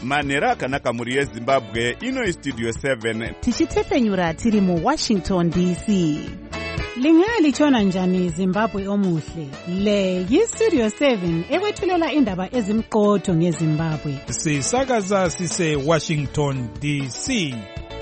manhero akanaka mhuri yezimbabwe. Ino istudio 7 tichitefenyura tiri muWashington DC. Lingalichona njani Zimbabwe omuhle? Le yistudio 7 ekwethulela indaba ezimqotho ngeZimbabwe. Sisakaza sise Washington DC.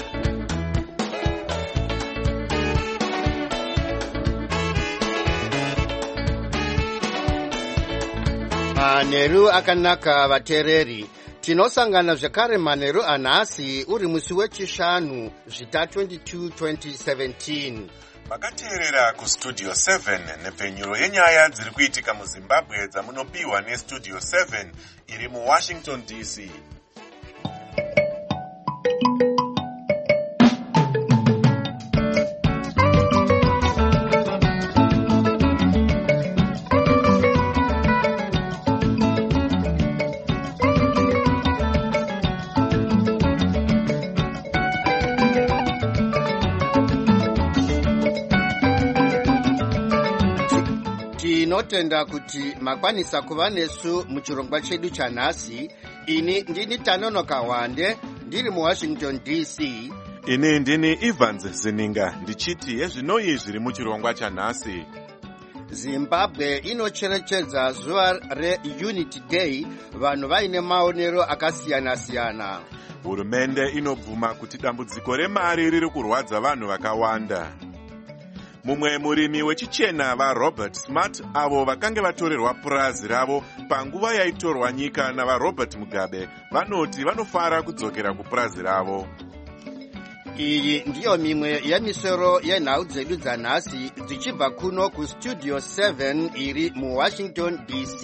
Manheru akanaka vatereri. Tinosangana zvakare manheru anhasi uri musi wechishanu zvita 22 2017. Makateerera kustudio 7 nepfenyuro yenyaya dziri kuitika muZimbabwe dzamunopiwa nestudio 7 iri muWashington DC. Tinotenda kuti makwanisa kuva nesu muchirongwa chedu chanhasi. Ini ndini Tanonoka Wande ndiri muWashington DC. Ini ndini Evans Zininga ndichiti yezvinoyi zviri muchirongwa chanhasi. Zimbabwe inocherechedza zuva reUnity Day, vanhu vaine maonero akasiyana-siyana. Hurumende inobvuma kuti dambudziko remari riri kurwadza vanhu vakawanda. Mumwe murimi wechichena vaRobert Smart avo vakange vatorerwa purazi ravo panguva yaitorwa nyika navaRobert Mugabe vanoti vanofara kudzokera kupurazi ravo. Iyi ndiyo mimwe yemisoro yenhau dzedu dzanhasi dzichibva kuno kustudio 7 iri muWashington DC.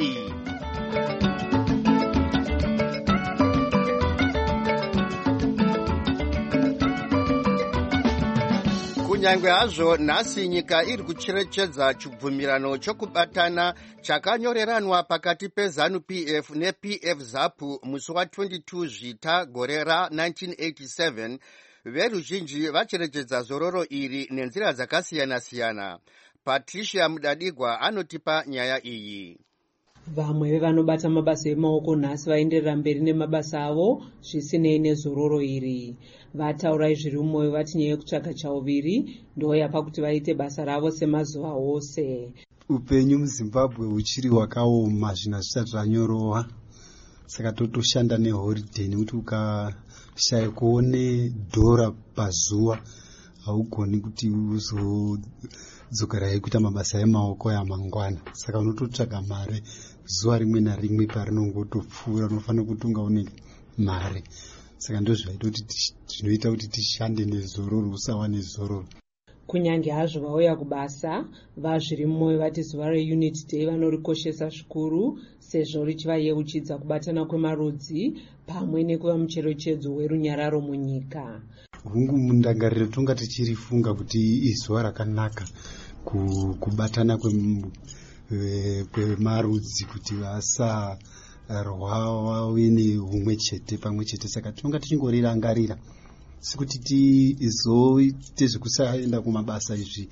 Kunyange hazvo nhasi nyika iri kucherechedza chibvumirano chokubatana chakanyoreranwa pakati peZANU-PF nePF ZAPU musi wa22 zvita gore ra1987, veruzhinji vacherechedza zororo iri nenzira dzakasiyana-siyana. Patricia Mudadigwa anotipa nyaya iyi. Vamwe vevanobata mabasa emaoko nhasi vaenderera mberi nemabasa avo zvisinei nezororo iri. Vataura zviri mumwoyo vati nyaya yekutsvaka chauviri ndoyapa kuti vaite basa ravo semazuva ose. Upenyu muZimbabwe uchiri wakaoma zvina zvisati zvanyorova, saka totoshanda neholiday nekuti ukashaya kuone dhora pazuva haugoni kuti uzodzokerai kuita mabasa emaoko yamangwana. Saka unototsvaga mari zuva rimwe narimwe parinongotopfuura unofanira kuti ungaone mari. Saka zvinoita kuti tishande nezororo usawa nezororo. Kunyange hazvo vauya kubasa, vazviri mumwoyo vati zuva reUnity Day vanorikoshesa zvikuru sezvo richivayeuchidza kubatana kwemarudzi pamwe nekuva mucherechedzo werunyararo munyika. Hungu mundangariro tonga tichirifunga kuti izuva rakanaka kubatana kwemarudzi kuti vasarwa vave neumwe chete pamwe chete. Saka tonga tichingorirangarira sekuti tizoite zvekusaenda kumabasa izvi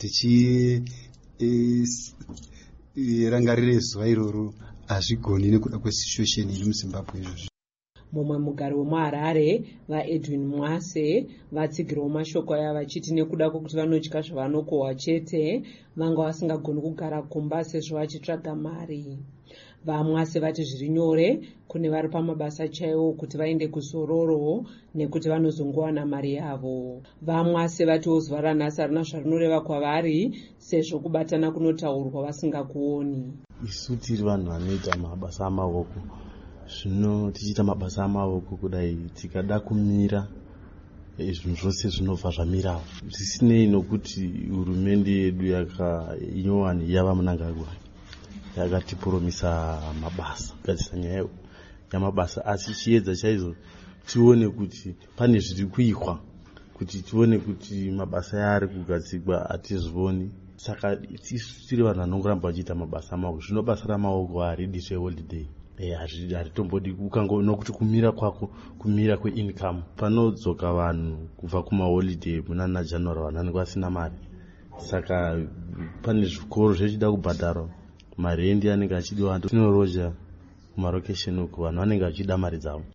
tichirangarire zuva iroro hazvigoni nekuda kwesituation iri muZimbabwe izvozvi. Mumwe mugari wemuHarare vaEdwin Mwase vatsigirawo mashoko aya vachiti nekuda kwokuti vanotya zvavanokohwa chete vanga vasingagoni kugara kumba sezvo vachitsvaga mari. VaMwase vati zviri nyore kune vari pamabasa chaiwo kuti vaende kuzororo nekuti vanozongowana mari yavo. VaMwase vatiwo zuva ranhasi harina zvarinoreva kwavari sezvo kubatana kunotaurwa vasingakuoni. Isu tiri vanhu vanoita mabasa amaoko, zvino tichiita mabasa amaoko kudai tikada kumira zvinhu zvose zvinobva zvamirawo zvisinei nokuti hurumende yedu inyowani yava Mnangagwa yakatipromisa mabasa kugadzisa nyaya yamabasa, asi chiedza chaizvo tione kuti pane zviri kuikwa kuti tione kuti mabasa yaari kugadzikwa hatizvioni. Saka tiri vanhu vanongoramba vachiita mabasa amaoko. Zvino basa ramaoko haridi zveholiday, haritombodi nokuti kumira kwako kumira kweincome. Panodzoka vanhu kubva kumaholiday muna January vanenge vasina mari, saka pane zvikoro zvechida kubhadharwa, marendi anenge achidiwa, tinoroja kumarokesheni uku vanhu vanenge vachida mari dzavo.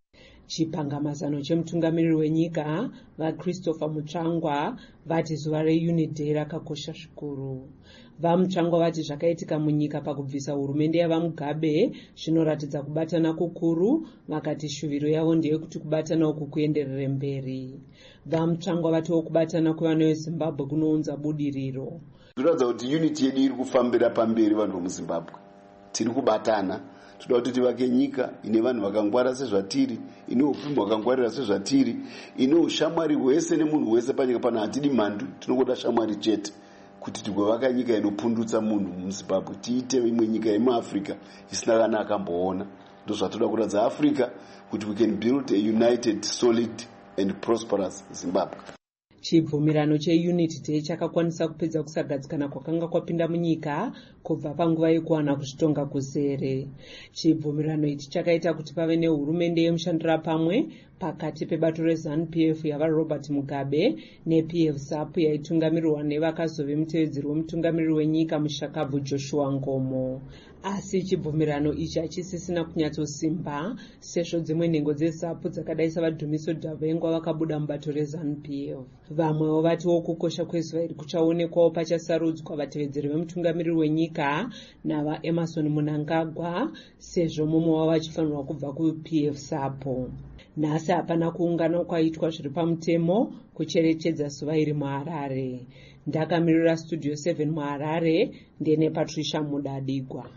Chipangamazano chemutungamiriri wenyika vaChristopher Mutsvangwa vati zuva reUnity Day rakakosha zvikuru. VaMutsvangwa vati zvakaitika munyika pakubvisa hurumende yavaMugabe zvinoratidza kubatana kukuru, vakati shuviro yavo ndeyekuti kubatana uku kuenderere mberi. VaMutsvangwa vatiwo kubatana kwevana veZimbabwe kunounza budiriro. Zvinoratidza kuti unity yedu iri kufambira pamberi vanhu vemuZimbabwe. Tiri kubatana, toda kuti tivake nyika ine vanhu vakangwara sezvatiri, ine upfumi hwakangwarira sezvatiri, ine ushamwari hwese nemunhu wese panyika pano. Hatidi mhandu, tinogoda shamwari chete kuti tigovaka nyika inopundutsa munhu muZimbabwe, tiite imwe nyika yemuAfrica isina kana akamboona. Ndozvatoda kuratidza Africa kuti we can build a united, solid and prosperous Zimbabwe. Chibvumirano cheUnity Day chakakwanisa kupedza kusagadzikana kwakanga kwapinda munyika kubva panguva yekuwana kuzvitonga kuzere. Chibvumirano ichi chakaita kuti pave nehurumende yemushandira pamwe pakati pebato reZANU-PF yavaRobert Mugabe nePF ZAPU yaitungamirirwa nevakazove mutevedzeri wemutungamiriri wenyika muShakabvu Joshua Ngomo. Asi chibvumirano ichi hachisisina kunyatsosimba sezvo dzimwe nhengo dzeZAPU dzakadai savadhumiso Davengwa vakabuda mubato reZANU-PF. Vamwewo vatiwo kukosha kwezuva iri kuchaonekwawo pachasarudzwa vatevedzeri vemutungamiriri wenyika navaEmerson Mnangagwa sezvo mumwe wavo vachifanirwa kubva kuPF ZAPU. Nhasi hapana kuungana kwaitwa zviri pamutemo kucherechedza zuva iri muHarare. Ndakamirira Studio 7 muHarare ndine Patricia Mudadigwa.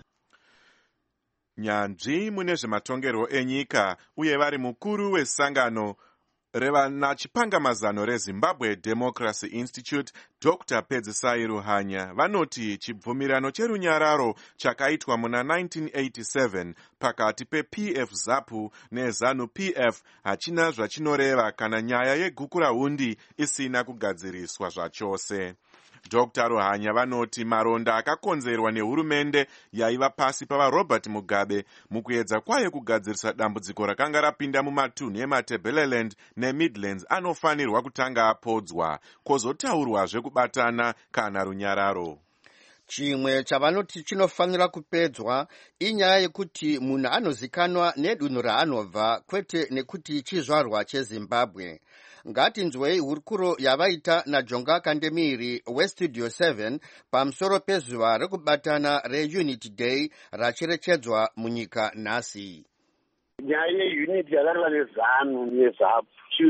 Nyanzvi mune zvematongerwo enyika uye vari mukuru wesangano revanachipangamazano reZimbabwe Democracy Institute Dr. Pedzisai Ruhanya vanoti chibvumirano cherunyararo chakaitwa muna 1987 pakati pePF ZAPU neZANU-PF hachina zvachinoreva kana nyaya yegukurahundi isina kugadziriswa zvachose. Dr. Ruhanya vanoti maronda akakonzerwa nehurumende yaiva pasi pavaRobert Mugabe mukuedza kwayo kugadzirisa dambudziko rakanga rapinda mumatunhu eMatabeleland neMidlands anofanirwa kutanga apodzwa, kwozotaurwazve kubatana kana runyararo. Chimwe chavanoti chinofanira kupedzwa inyaya yekuti munhu anozikanwa nedunhu raanobva kwete nekuti chizvarwa cheZimbabwe. Ngatinzwei hurukuro yavaita naJonga Kandemiri weStudio 7 pamusoro pezuva rekubatana reUnity Day racherechedzwa munyika nhasi. Nyaya yeUnity yakarwa neZANU neZAPU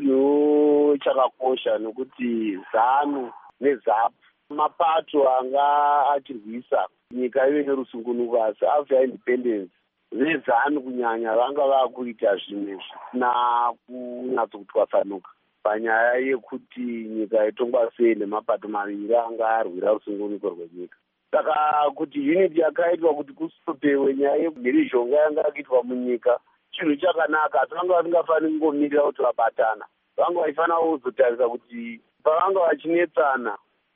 chinhu chakakosha nokuti ZANU neZAPU mapato anga achirwisa nyika ive nerusungunuko, asi after independence veZANU kunyanya vanga vakuita zvimwe zvisina kunyatsokutwasanuka panyaya yekuti nyika itongwa sei nemapato maviri anga arwira rusungunuko rwenyika. Saka kuti Unity yakaitwa kuti kustopewe nyaya yemhirizhonga yanga yakuitwa munyika chinhu chakanaka, asi vanga vasingafaniri kungomirira kuti vabatana. Vanga vachifanira kuzotarisa kuti pavanga vachinetsana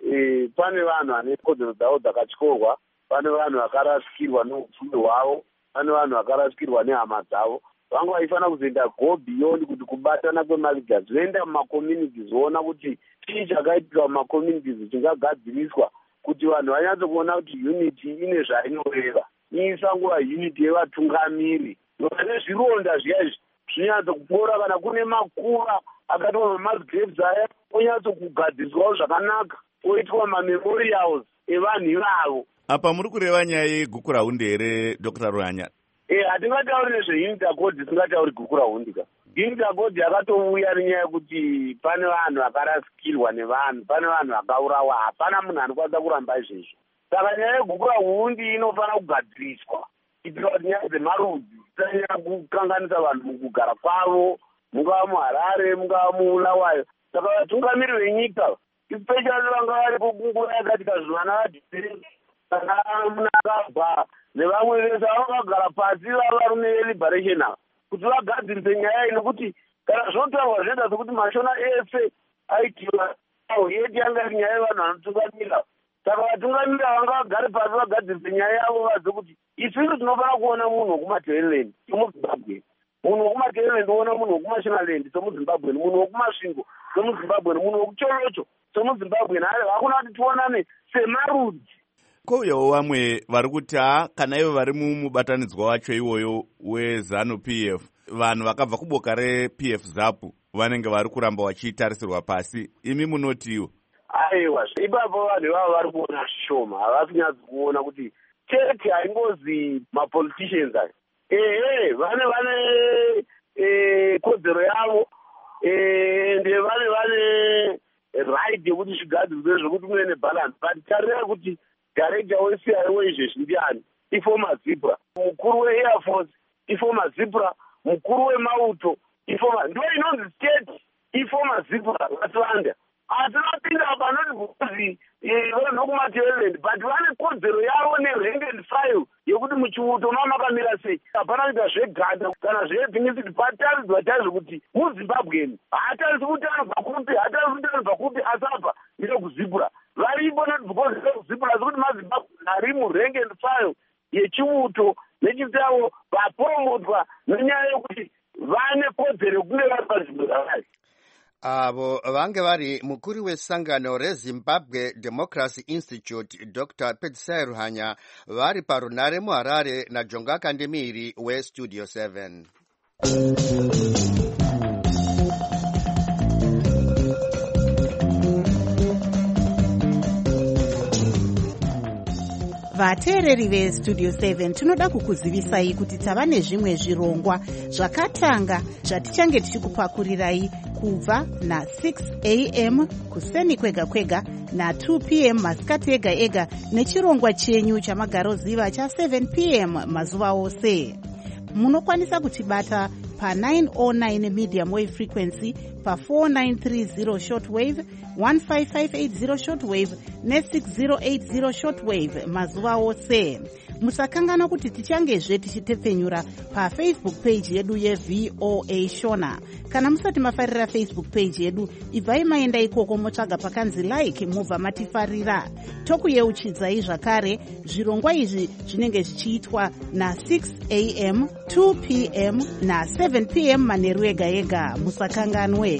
pane vanhu vane kodzero dzavo dzakatyorwa, pane vanhu vakarasikirwa neupfumi hwavo, pane vanhu vakarasikirwa nehama dzavo. Vanga vachifanira kuzoenda go beyond kuti kubatana kwemaleaders voenda mumakommunities voona kuti chii chakaitika mumakommunities chingagadziriswa kuti vanhu vanyatsokuona kuti Unity ine zvainoreva. Isanguva Unity yevatungamiri nezvironda zviya zvinyatsokupora kana kune makuva akaitwa mass graves aya onyatsokugadziriswawo zvakanaka, oitwa mamemorials evanhu ivavo. Apa muri kureva nyaya yegukurahundi here Dr. Ruhanya? Hatingatauri nezveUnity Accord, tisingatauri gukurahundi ka. Unity Accord yakatouya nenyaya yekuti pane vanhu vakarasikirwa nevanhu, pane vanhu vakaurawa, hapana munhu anokwanisa kuramba izvezvo. Saka nyaya yegukurahundi inofanira kugadziriswa kuitira kuti nyaya dzemarudzi dzisanyanya kukanganisa vanhu mukugara kwavo, mungava muHarare, mungava muBulawayo. Saka vatungamiriri venyika especially vanga vari kunguva yakatika zvivana vadhirengi kana Mnangagwa nevamwe vese vakagara pasi vavarume veliberation ava kuti vagadzirise nyaya iyi, nekuti kana zvotaurwa zvinoita sokuti mashona ese aitiwa yeti yanga iri nyaya yevanhu vanotungamirira. Saka vatungamirira vanga vagare pasi vagadzirise nyaya yavo vazive kuti isusu tinofanira kuona munhu wekumatabeleland semuZimbabwe, munhu wekumatabeleland oona munhu wekumashonaland semuZimbabwe, munhu wekumasvingo semuZimbabwe, munhu wekuchorocho semuZimbabwe. Hakuna kuti tionane semarudzi. Kouyawo vamwe vari kuti kana ivo vari mumubatanidzwa wacho iwoyo weZANU-PF vanhu vakabva kuboka rePF ZAP vanenge vari kuramba vachitarisirwa pasi, imi munotiwo? Aiwa, ipapo vanhu ivavo vari kuona shoma, havasi kunyatsi kuona kuti chete haingozi mapoliticians aya. Vane kodzero yavo, ende vane right yekuti zvigadzirwe zvokuti muve nebalance. But tarira kuti director weCIO izvezvi ndiani? Iformer Zipra. Mukuru weAir Force iformer Zipra. Mukuru wemauto iformer. Ndo inonzi state iformer Zipra Atlanta. Atinopinda panoti vanokumaTireland, but vane kodzero yavo nerank and file yekuti muchiuto mamakamira sei. Hapana kuita zveganda kana zvebhinyisiti, pataridzwa chaizvo kuti muZimbabweni haatarisi kuti anobva kupi, haatarisi kuti anobva kupi, asapa ndekuzipura. Varipo not because ndekuzipura, asi kuti maZimbabwe ari murank and file yechiuto nechitavo vapromotwa nenyaya yekuti vane kodzero yekunge vari panzvimbo dzavari. Avo vange vari mukuru wesangano reZimbabwe Democracy Institute Dr. Petsai Ruhanya vari parunare muHarare naJonga Kandemiri weStudio 7. Vateereri veStudio 7 tinoda kukuzivisai kuti tava nezvimwe zvirongwa zvakatanga zvatichange tichikupakurirai kubva na6 am kuseni kwega kwega na2 pm masikati ega ega nechirongwa chenyu chamagaroziva cha7 pm mazuva ose. Munokwanisa kutibata pa909 medium wave frequency, pa4930 shortwave, 15580 shortwave ne6080 shortwave mazuva ose. Musakangana kuti tichangezve tichitepfenyura paFacebook page yedu yeVOA Shona. Kana musati mafarira Facebook page yedu, ibvai maenda ikoko motsvaga pakanzi like mubva matifarira. Tokuyeuchidzai zvakare zvirongwa izvi zvinenge zvichiitwa na6 am, 2 pm na7 pm manheru ega ega. Musakanganwe.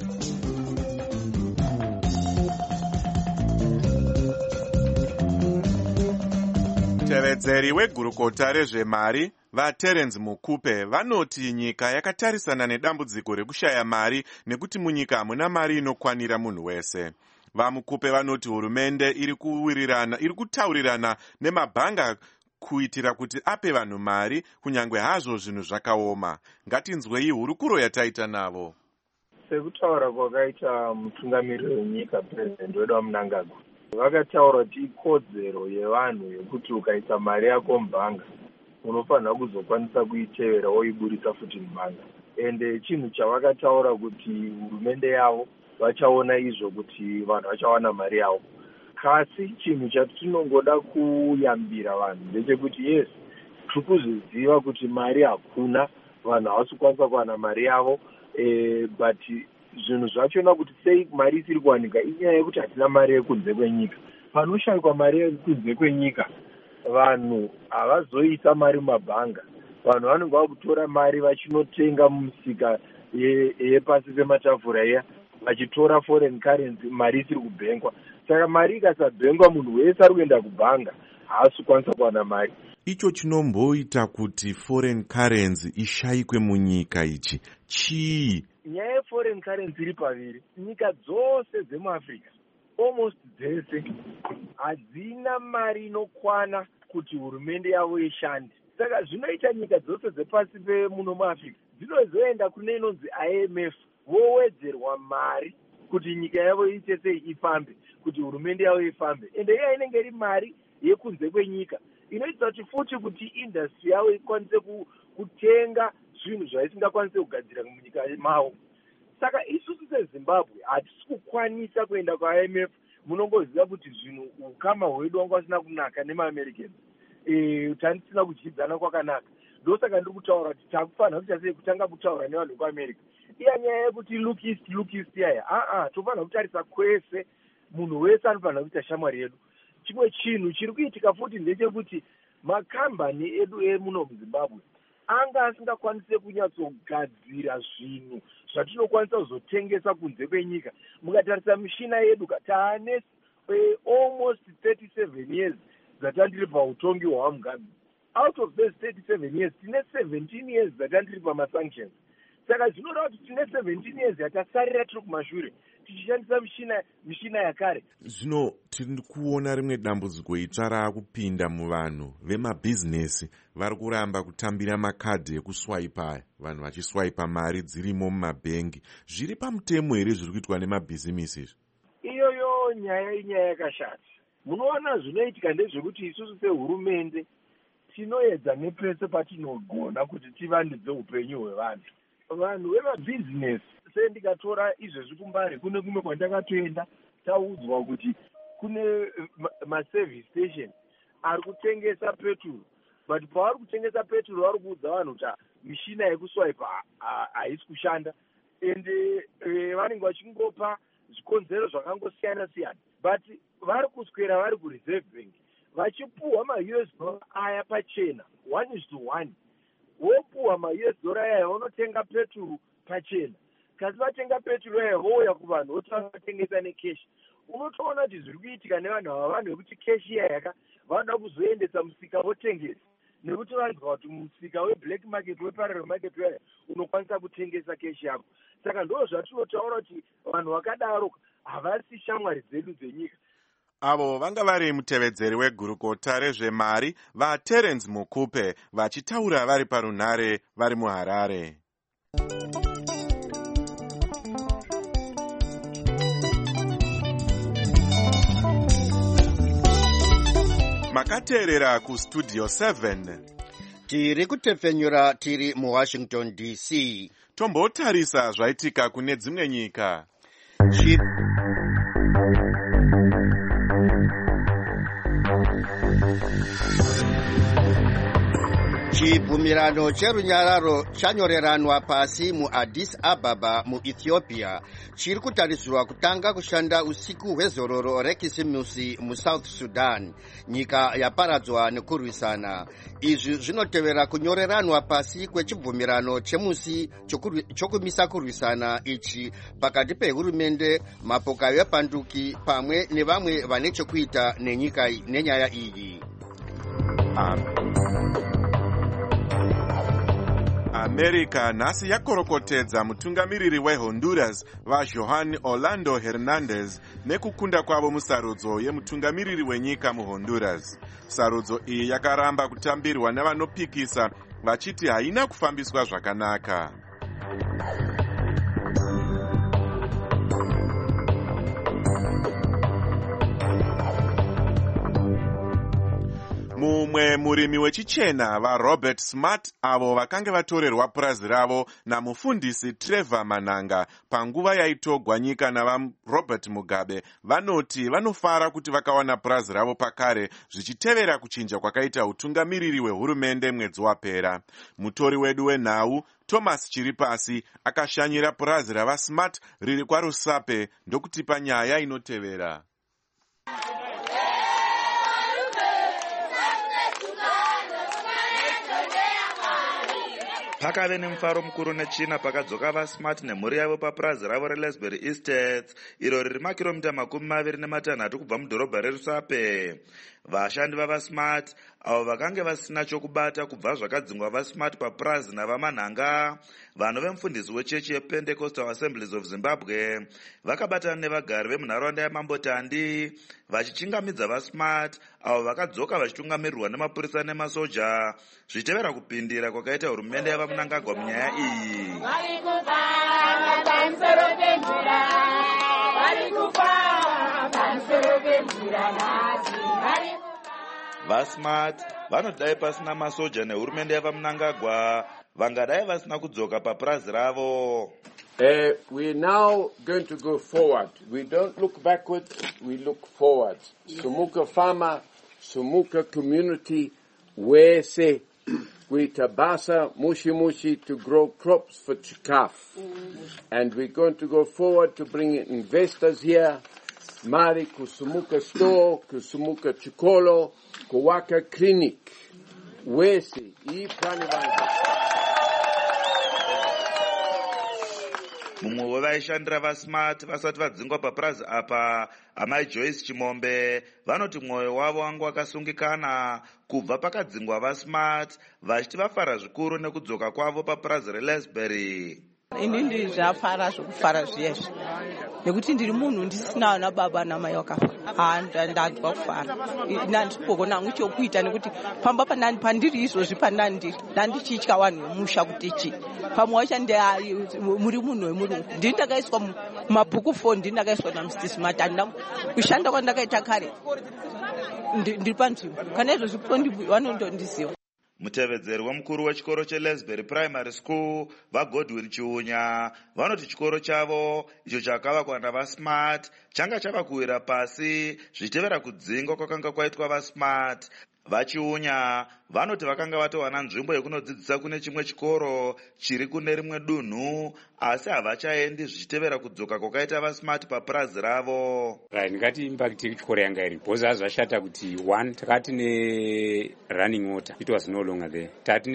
Mutevedzeri wegurukota rezvemari vaTerence Mukupe vanoti nyika yakatarisana nedambudziko rekushaya mari nekuti munyika hamuna mari inokwanira munhu wese. VaMukupe vanoti hurumende iri kutaurirana nemabhanga kuitira kuti ape vanhu mari kunyangwe hazvo zvinhu zvakaoma. Ngatinzwei hurukuro yataita navo. Sekutaura kwakaita mutungamiriri wenyika President wedu waMnangagwa, vakataura kuti ikodzero yevanhu yekuti ukaisa mari yako mubhanga unofanira kuzokwanisa kuitevera woiburisa futi mubhanga. Ende chinhu chavakataura kuti hurumende yavo vachaona izvo kuti vanhu vachawana mari yavo. Kasi chinhu chatinongoda kuyambira vanhu ndechekuti yes, tiri kuzviziva kuti mari hakuna, vanhu havasi kukwanisa kuwana mari yavo, but zvinhu zvachona kuti sei mari isiri kuwanika inyaya yekuti hatina mari yekunze kwenyika. Panoshayikwa mari yekunze kwenyika, vanhu havazoisa mari mumabhanga. Vanhu vanenge vakutora mari vachinotenga mumisika yepasi pematafura iya, vachitora foreign currency, mari isiri kubhengwa. Saka mari ikasabhengwa, munhu wese ari kuenda kubhanga haasi kukwanisa kuwana mari. Icho chinomboita kuti foreign currency ishayikwe munyika ichi chii? Nyaya yeforeign currency iri paviri. Nyika dzose dzemuAfrica almost dzese hadzina mari inokwana kuti hurumende yavo ishande. Saka zvinoita nyika dzose dzepasi pemuno muAfrica dzinozoenda kune inonzi IMF vowedzerwa mari kuti nyika yavo iite sei ifambe, kuti hurumende yavo ifambe. Ende iya inenge iri mari yekunze kwenyika inoita kuti futi kuti industry yavo ikwanise kutenga zvinhu zvaisingakwanise kugadzira munyika mavo. Saka isusu seZimbabwe hatisi kukwanisa kuenda kwaIMF. Munongoziva kuti zvinhu ukama hwedu wanga usina kunaka nemaAmericans, tanisina kudyidzana kwakanaka. Ndosaka ndiri kutaura kuti takufanira kuita sei kutanga kutaura nevanhu vekuAmerica. Iya nyaya yekuti look east yaya, tofanira kutarisa kwese, munhu wese anofanira kuita shamwari yedu. Chimwe chinhu chiri kuitika futi ndechekuti makambani edu emuno muZimbabwe anga asingakwanise kunyatsogadzira zvinhu zvatinokwanisa kuzotengesa kunze kwenyika. Mukatarisa mishina yedu, taane almost 37 years dzatandiri pautongi hwaMugabe. Out of those 37 years tine 17 years dzatandiri pamasanctions. saka zvinoda kuti tine 17 years yatasarira tiri kumashure tichishandisa mishina yakare. Zvino tiri kuona rimwe dambudziko itsva raakupinda muvanhu vemabhizinesi vari kuramba kutambira makadhi ekuswaipa aya, vanhu vachiswaipa mari dzirimo mumabhengi. Zviri pamutemo here zviri kuitwa nemabhizimisi izvi? Iyoyo nyaya inyaya yakashata. Munoona zvinoitika ndezvekuti isusu sehurumende tinoedza nepese patinogona kuti tivandudze upenyu hwevanhu. Vanhu vemabhizinesi sendikatora izvezvi kuMbare kune kumwe kwandakatoenda taudzwa kuti kune maservice station ari kutengesa petrol, but pavari kutengesa petrol vari kuudza vanhu kuti mishina yekuswaipa haisi kushanda, ende vanenge vachingopa zvikonzero zvakangosiyana siyana, but vari kuswera vari kureserve bank vachipuhwa ma-US dollar aya pachena 1:1, wopuhwa ma-US dollar aya vanotenga petrol pachena. Kasi vatenga petrol aya vouya kuvanhu votovatengesa nekeshi. Unotoona kuti zviri kuitika nevanhu ava vanhu vekuti keshi iyayaka vanoda kuzoendesa musika votengesa, nekuti vanzwa kuti musika weblack market weparallel market waya unokwanisa kutengesa keshi yako. Saka ndo zvatinotaura kuti vanhu vakadaro havasi shamwari dzedu dzenyika. Avo vanga vari mutevedzeri wegurukota rezvemari vaTerence Mukupe vachitaura vari parunhare vari muHarare. Makateerera kustudio 7 tiri kutepfenyura tiri muWashington DC. Tombotarisa zvaitika kune dzimwe nyika. Chibvumirano cherunyararo chanyoreranwa pasi muAddis Ababa muEthiopia chiri kutarisirwa kutanga kushanda usiku hwezororo rekisimusi muSouth Sudan, nyika yaparadzwa nekurwisana. Izvi zvinotevera kunyoreranwa pasi kwechibvumirano chemusi chokumisa kurwisana ichi pakati pehurumende, mapoka epanduki pamwe nevamwe vane chekuita nenyaya iyi. America nhasi yakorokotedza mutungamiriri weHonduras vaJohan Orlando Hernandez nekukunda kwavo musarudzo yemutungamiriri wenyika muHonduras. Sarudzo iyi yakaramba kutambirwa nevanopikisa vachiti haina kufambiswa zvakanaka. Mumwe murimi wechichena vaRobert Smart avo vakange vatorerwa purazi ravo namufundisi Trevor Mananga panguva yaitogwa nyika navaRobert Mugabe vanoti vanofara kuti vakawana purazi ravo pakare zvichitevera kuchinja kwakaita utungamiriri wehurumende mwedzi wapera. Mutori wedu wenhau Thomas Chiripasi akashanyira purazi ravaSmart riri kwaRusape ndokutipa nyaya inotevera. Pakave nemufaro mukuru nechina pakadzoka vaSmart nemhuri yavo papurazi ravo reLesbury Estates iro riri makiromita 26 kubva mudhorobha reRusape. Vashandi vavaSmart avo vakange vasina chokubata kubva zvakadzingwa vaSmart papurazi navamanhanga, vanhu vemufundisi wechechi yePentecostal Assemblies of Zimbabwe vakabatana nevagari vemunharaunda yaMambotandi vachichingamidza vaSmart avo vakadzoka vachitungamirirwa nemapurisa nemasoja zvichitevera kupindira kwakaita hurumende yavaMnangagwa munyaya iyi. VaSmart vanodai pasina masoja nehurumende yavaMnangagwa vangadai vasina kudzoka papurazi ravo. We're now going to go forward. We don't look backwards, we look forward. Sumuka farmer, Sumuka community, where say we tabasa mushi to grow crops for chikaf. And we're going to go forward to bring investors here. Mari kusumuka store, kusumuka chikolo, kuwaka clinic. Where say mumwe wevaishandira vaSmart vasati vadzingwa papurazi apa, amai Joyce Chimombe, vanoti mwoyo wavo wangu wakasungikana kubva pakadzingwa vaSmart vachiti vafara zvikuru nekudzoka kwavo papurazi reLesbury. Inini zvafara zvokufara zviyezvi nekuti ndiri munhu ndisina ana baba namai vakafa. Ndanzwa kufara ndandipogona hangu chokuita nekuti pamba pandiri izvozvi ndandichitya vanhu vemusha kuti chi pamwe wacho muri munhu wemurungu. Ndini ndakaiswa mumabhuku 4 ndini ndakaiswa naMr. Smart kushanda kwandakaita kare ndiri panzvimbo kana izvozvi vanondondiziva. Mutevedzeri wemukuru wechikoro cheLesbury Primary School vaGodwin Chiunya vanoti chikoro chavo icho chakavakwa navaSmart changa chava kuwira pasi zvichitevera kudzingwa kwakanga kwaitwa vaSmart. VaChiunya vanoti vakanga vatowana nzvimbo yekunodzidzisa kune chimwe chikoro chiri kune rimwe dunhu asi havachaendi zvichitevera kudzoka kwakaita vaSmart papurazi ravo. Ndingati impact yechikoro yanga iri because zvashata kuti 1 takati nerunning water it was no longer there.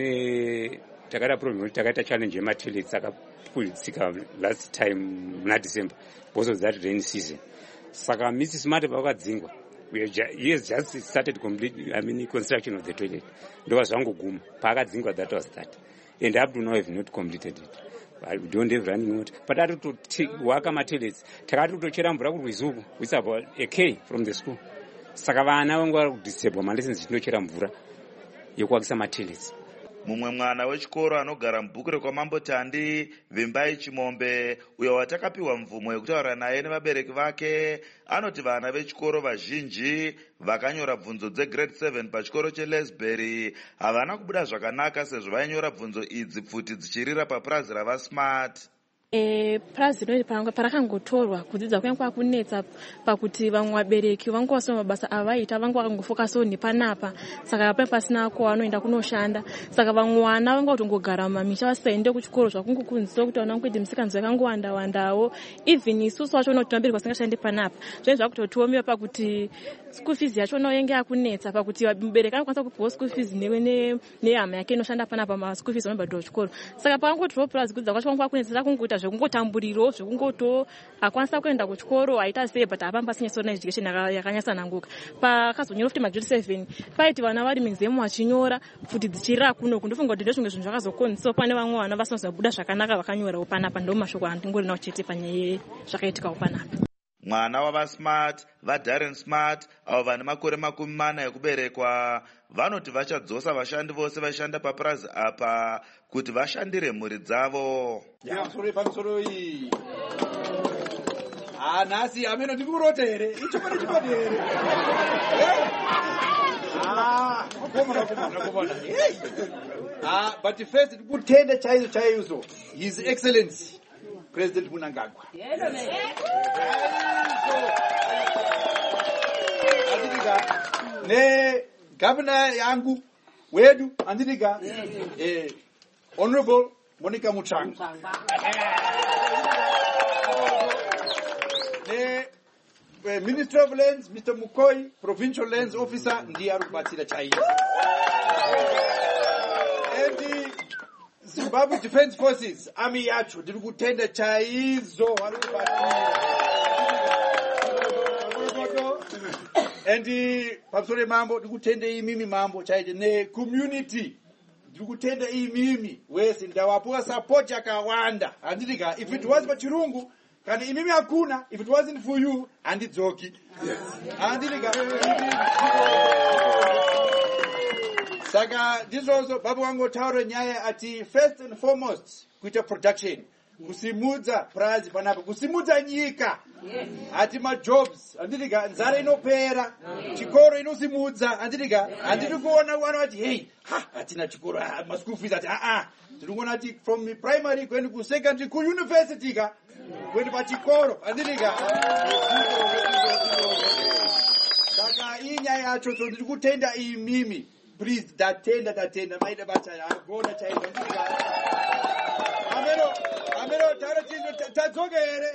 Takada problem kuti takaita challenge yematoilets akapulitsika last time muna December because of that rain season. Saka Mr. Smart vakadzingwa. He has just started construction of the toilet. Ndo zvangoguma paakadzingwa that was that. And up to now have not completed it. We don't have running water. But I had to work on my toilets. Takati kutochera mvura kurwizuku with about a K from the school. Saka vana vangu vari kudisable malessons zvinochera mvura yekuakisa matoilets. Mumwe mwana wechikoro anogara mubhuku rekwaMambo Tandi Vimbai Chimombe uyo watakapiwa mvumo yekutaura naye nevabereki vake anoti vana vechikoro vazhinji vakanyora bvunzo dzegrade 7 pachikoro cheLesbury havana kubuda zvakanaka sezvo vainyora bvunzo idzi pfuti dzichirira papurazi ravaSmart. Purazi rino parakangotorwa kudzidza kwangu kwakunetsa pakuti vamwe vabereki vangu vasina mabasa avaita vangu vakangofokasawo nepanapa saka pasina ko vanoenda kunoshanda saka vamwe vana vanga kutongogara mumamisha vasaende kuchikoro zvakungokunzisawo kuti vana vangu misikanzo yakangowanda-wandawo even isusu vacho kuti vabereki vasingashande panapa zvine zvakutotiomera pakuti school fees yacho nayo yenge yakunetsa pakuti mubereki anokwanisa kupiwa school fees nehama yake inoshanda panapa maschool fees anobhadhirwa kuchikoro saka pakangotiwo purazi kudzidza kwacho kwangu kwakunetsa kungoita zvekungotamburiro zvekungoto akwanisa kuenda kuchikoro aita sei but apamba sinyasona education yakanyatsananguka pakazonyora futi magrade 7 paiti vana vari muexam vachinyora futi dzichirira kunoku ndofunga kuti ndezvimwe zvinhu zvakazokonzisawo pane vamwe vana vasinozobuda zvakanaka vakanyorawo panapa ndo mashoko andingorinawo chete panyaya zvakaitikawo panapa. Mwana wavaSmart vaDarren Smart avo vane makore 40 ekuberekwa vanoti vachadzosa vashandi vose vaishanda papurazi apa kuti vashandire mhuri dzavo. Pamusoro iyi nhasi ameno ndiri kurota here ichokwadi chikwadi here but first tikutenda chaizvo His Excellency President Mnangagwa negavana yangu wedu andiriga Honorable Monica Mutsvangwa Minister of Lands Mr. Mukoi Provincial Lands Officer ndiye ari kubatsira chaizvo and the Zimbabwe Defense Forces army yacho ndiri kutenda chaizvo vari kubatsira and pamusoro mambo ndiri kutenda imimi mambo chaizvo necommunity ndiri kutenda imimi wese ndawapuwa support yakawanda handiriga if it was pachirungu kana imimi hakuna if it wasn't for you handidzoki handiriga saka ndizvozvo baba wangotaura nyaya ati first and foremost kuita production kusimudza purazi panapa kusimudza nyika ati majobs handiriga nzara inopera chikoro inosimudza handiriga handiri kuona vana vati hey hatina chikoro maschool fees ati tiri kuona ati from primary kuenda kusecondary kuuniversity ka kuenda pachikoro handiriga saka iyi nyaya yacho so ndiri kutenda imimi please tatenda maida basa agona chaizvo amero taura chinhu tadzoka here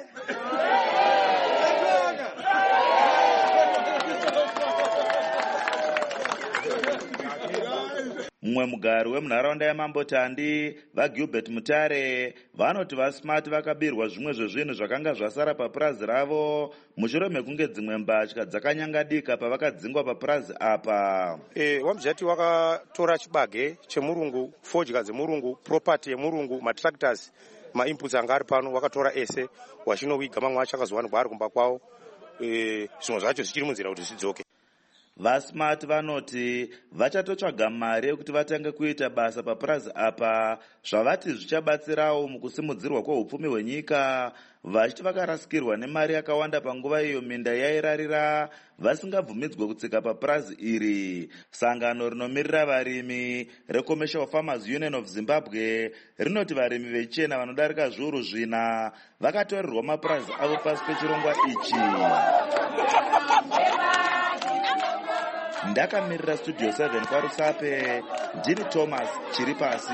mumwe mugari wemunharaunda yaMambo Tandi vaGilbert Mutare vanoti vaSmart vakabirwa zvimwe zvezvinhu zvakanga zvasara papurazi ravo mushure mekunge dzimwe mbatya dzakanyangadika pavakadzingwa papurazi apa. Wamzvati wakatora chibage chemurungu, fodya dzemurungu, property yemurungu, matractors, mainputs anga ari pano wakatora ese wachinowiga mamwe acho akazowanikwa ari kumba kwawo zvimwe zvacho zvichiri munzira kuti zvidzoke. VaSmart vanoti vachatotsvaga mari yekuti vatange kuita basa papurazi apa, zvavati zvichabatsirawo mukusimudzirwa kweupfumi hwenyika, vachiti vakarasikirwa nemari yakawanda panguva iyo minda yairarira vasingabvumidzwe kutsika papurazi iri. Sangano rinomirira varimi reCommercial Farmers Union of Zimbabwe rinoti varimi vechena vanodarika zviuru 4 vakatorerwa mapurazi avo pasi pechirongwa ichi. Ndakamirira Studio 7 kwaRusape, ndini Thomas Chiripasi.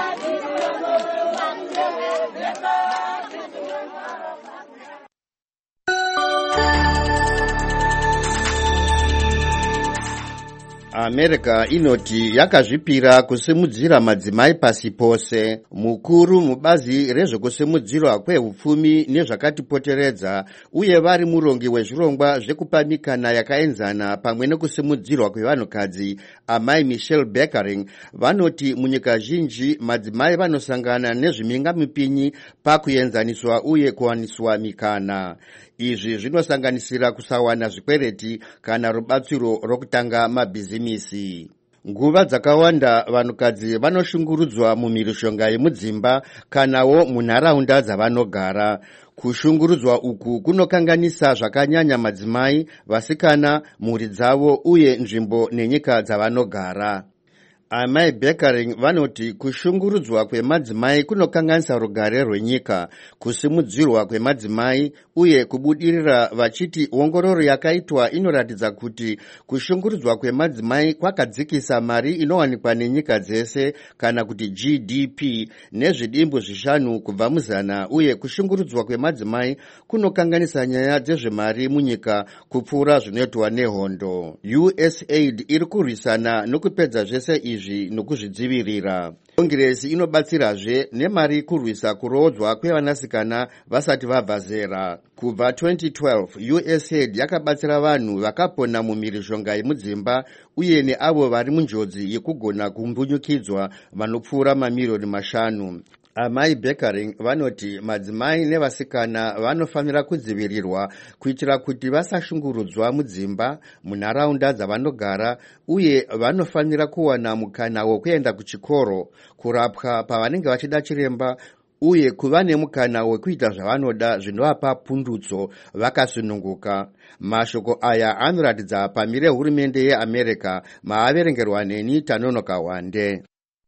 America inoti yakazvipira kusimudzira madzimai pasi pose. Mukuru mubazi rezvekusimudzirwa kweupfumi nezvakatipoteredza uye vari murongi wezvirongwa zvekupamikana yakaenzana pamwe nekusimudzirwa kwevanhukadzi amai Michelle Beckering vanoti munyika zhinji madzimai vanosangana nezvimingamipinyi pakuenzaniswa uye kuwaniswa mikana. Izvi zvinosanganisira kusawana zvikwereti kana rubatsiro rokutanga mabhizimisi. Nguva dzakawanda vanhukadzi vanoshungurudzwa mumhirizhonga yemudzimba kanawo munharaunda dzavanogara. Kushungurudzwa uku kunokanganisa zvakanyanya madzimai, vasikana, mhuri dzavo uye nzvimbo nenyika dzavanogara. Amai Beckering vanoti kushungurudzwa kwemadzimai kunokanganisa rugare rwenyika, kusimudzirwa kwemadzimai uye kubudirira, vachiti ongororo yakaitwa inoratidza kuti kushungurudzwa kwemadzimai kwakadzikisa mari inowanikwa nenyika dzese kana kuti GDP nezvidimbu 5 kubva muzana, uye kushungurudzwa kwemadzimai kunokanganisa nyaya dzezvemari munyika kupfuura zvinoitwa nehondo. USAID iri kurwisana nokupedza zvese izvi nokuzvidzivirira. Kongresi inobatsirazve nemari kurwisa kurodzwa kwevanasikana vasati vabva zera. Kubva 2012 USAID yakabatsira vanhu vakapona mumhirizhonga yemudzimba uye neavo vari munjodzi yekugona kumbunyukidzwa vanopfuura mamiliyoni 5. Amai Beckering vanoti madzimai nevasikana vanofanira kudzivirirwa kuitira kuti vasashungurudzwa mudzimba, munharaunda dzavanogara, uye vanofanira kuwana mukana wokuenda kuchikoro, kurapwa pavanenge vachida chiremba, uye kuva nemukana wekuita zvavanoda zvinovapa pundutso vakasununguka. Mashoko aya anoratidza pamire hurumende yeAmerica, maaverengerwa neni Tanonoka Wande.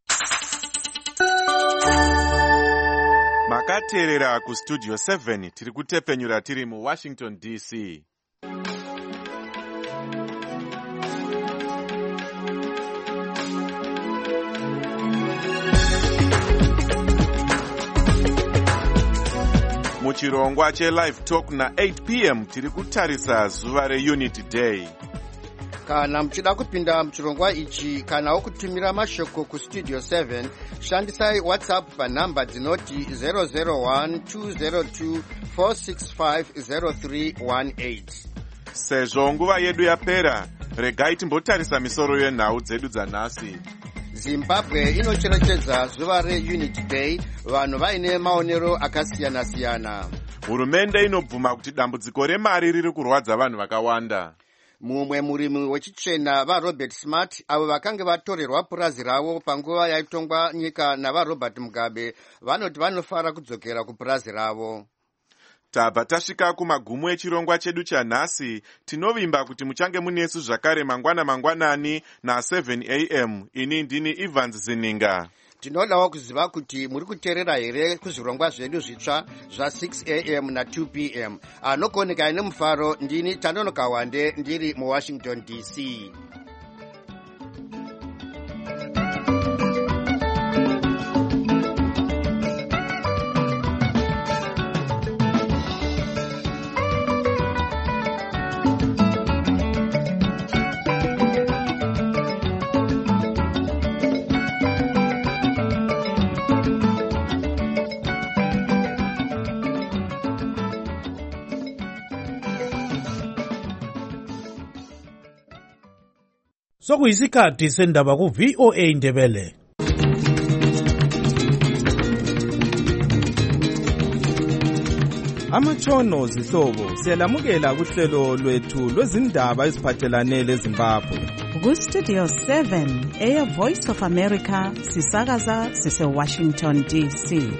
Makateerera kustudio 7 tiri kutepenyura tiri muWashington DC. Muchirongwa che-Live Talk na 8 p.m. tiri kutarisa zuva reUnity Day. Kana muchida kupinda muchirongwa ichi kana wokutumira mashoko kustudio 7, shandisai WhatsApp panhamba dzinoti 001-202-465-0318. Sezvo nguva yedu yapera, regai timbotarisa misoro yenhau dzedu dzanhasi. Zimbabwe inocherechedza zuva reUnity Day, vanhu vaine maonero akasiyana-siyana. Hurumende inobvuma kuti dambudziko remari riri kurwadza vanhu vakawanda. Mumwe murimi wechichena vaRobert Smart avo vakange vatorerwa purazi ravo panguva yaitongwa nyika navaRobert Mugabe vanoti vanofara kudzokera kupurazi ravo. Tabva tasvika kumagumo echirongwa chedu chanhasi. Tinovimba kuti muchange munesu zvakare mangwanani na 7 am. Ini ndini Evans Zininga. Tinodawo kuziva kuti muri kuteerera here kuzvirongwa zvedu zvitsva zva6 am na 2 pm. Anokoneka ine mufaro, ndini Tanonoka Wande ndiri muWashington DC. Sokuyisikhathi sendaba ku-VOA Ndebele. Amatshono zihlobo siyalamukela kuhlelo lwethu lwezindaba eziphathelane leZimbabwe. Ku-Studio 7 Air Voice of America sisakaza sise-Washington DC.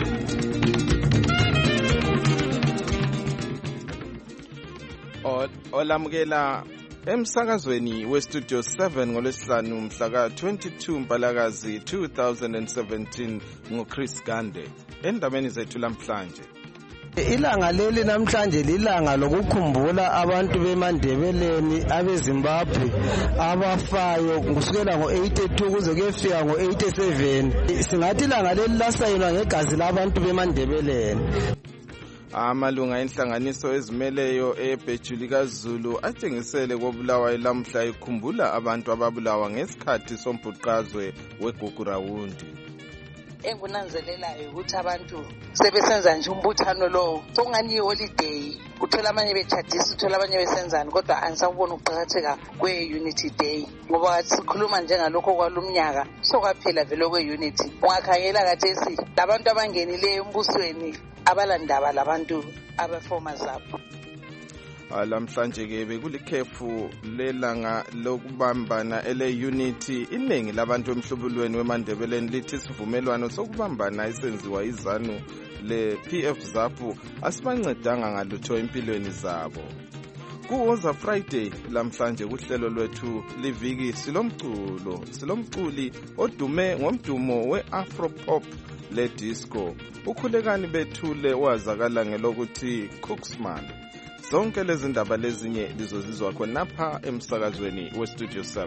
Olamukela emsakazweni we-Studio 7 ngolwesihlanu mhla ka-22 Mpalakazi 2017 nguChris Gande. Endabeni zethu lamhlanje, ilanga leli namhlanje lilanga lokukhumbula abantu bemandebeleni abeZimbabwe abafayo kusukela ngo-82 kuze kuyefika ngo-87. Singathi ilanga leli lasayinwa ngegazi labantu bemandebeleni. Amalunga enhlanganiso ezimeleyo eBhejuli kaZulu atshengisele kobulawayo lamhla ekhumbula abantu ababulawa ngesikhathi sombhuqazwe weGugurawundi. Engunanzelelayo ukuthi abantu sebesenza nje umbuthano lowo sokungani iholiday, uthola abanye betshadisa, uthola abanye besenzani, kodwa anisakubona ukuqakatheka kwe-Unity Day ngoba sikhuluma njengalokho kwalumnyaka sokwaphela vele kwe-Unity. Ungakhangela kathesi labantu abangenileyo embusweni abalandaba labantu abefoma zabo. Lamhlanje ke bekulikhefu lelanga lokubambana ele-Unity. Iningi labantu emhlubulweni weMandebeleni lithi isivumelwano sokubambana esenziwa izanu le-PF ZAPU asibancedanga ngalutho empilweni zabo. Kuwoza Friday lamhlanje kuhlelo lwethu liviki silomculi odume ngomdumo we-Afropop le-disco. Ukhulekani bethule wazakala ngelokuthi Cooksman. Zonke lezi ndaba lezinye lizozizwa khonapha emsakazweni we-Studio 7.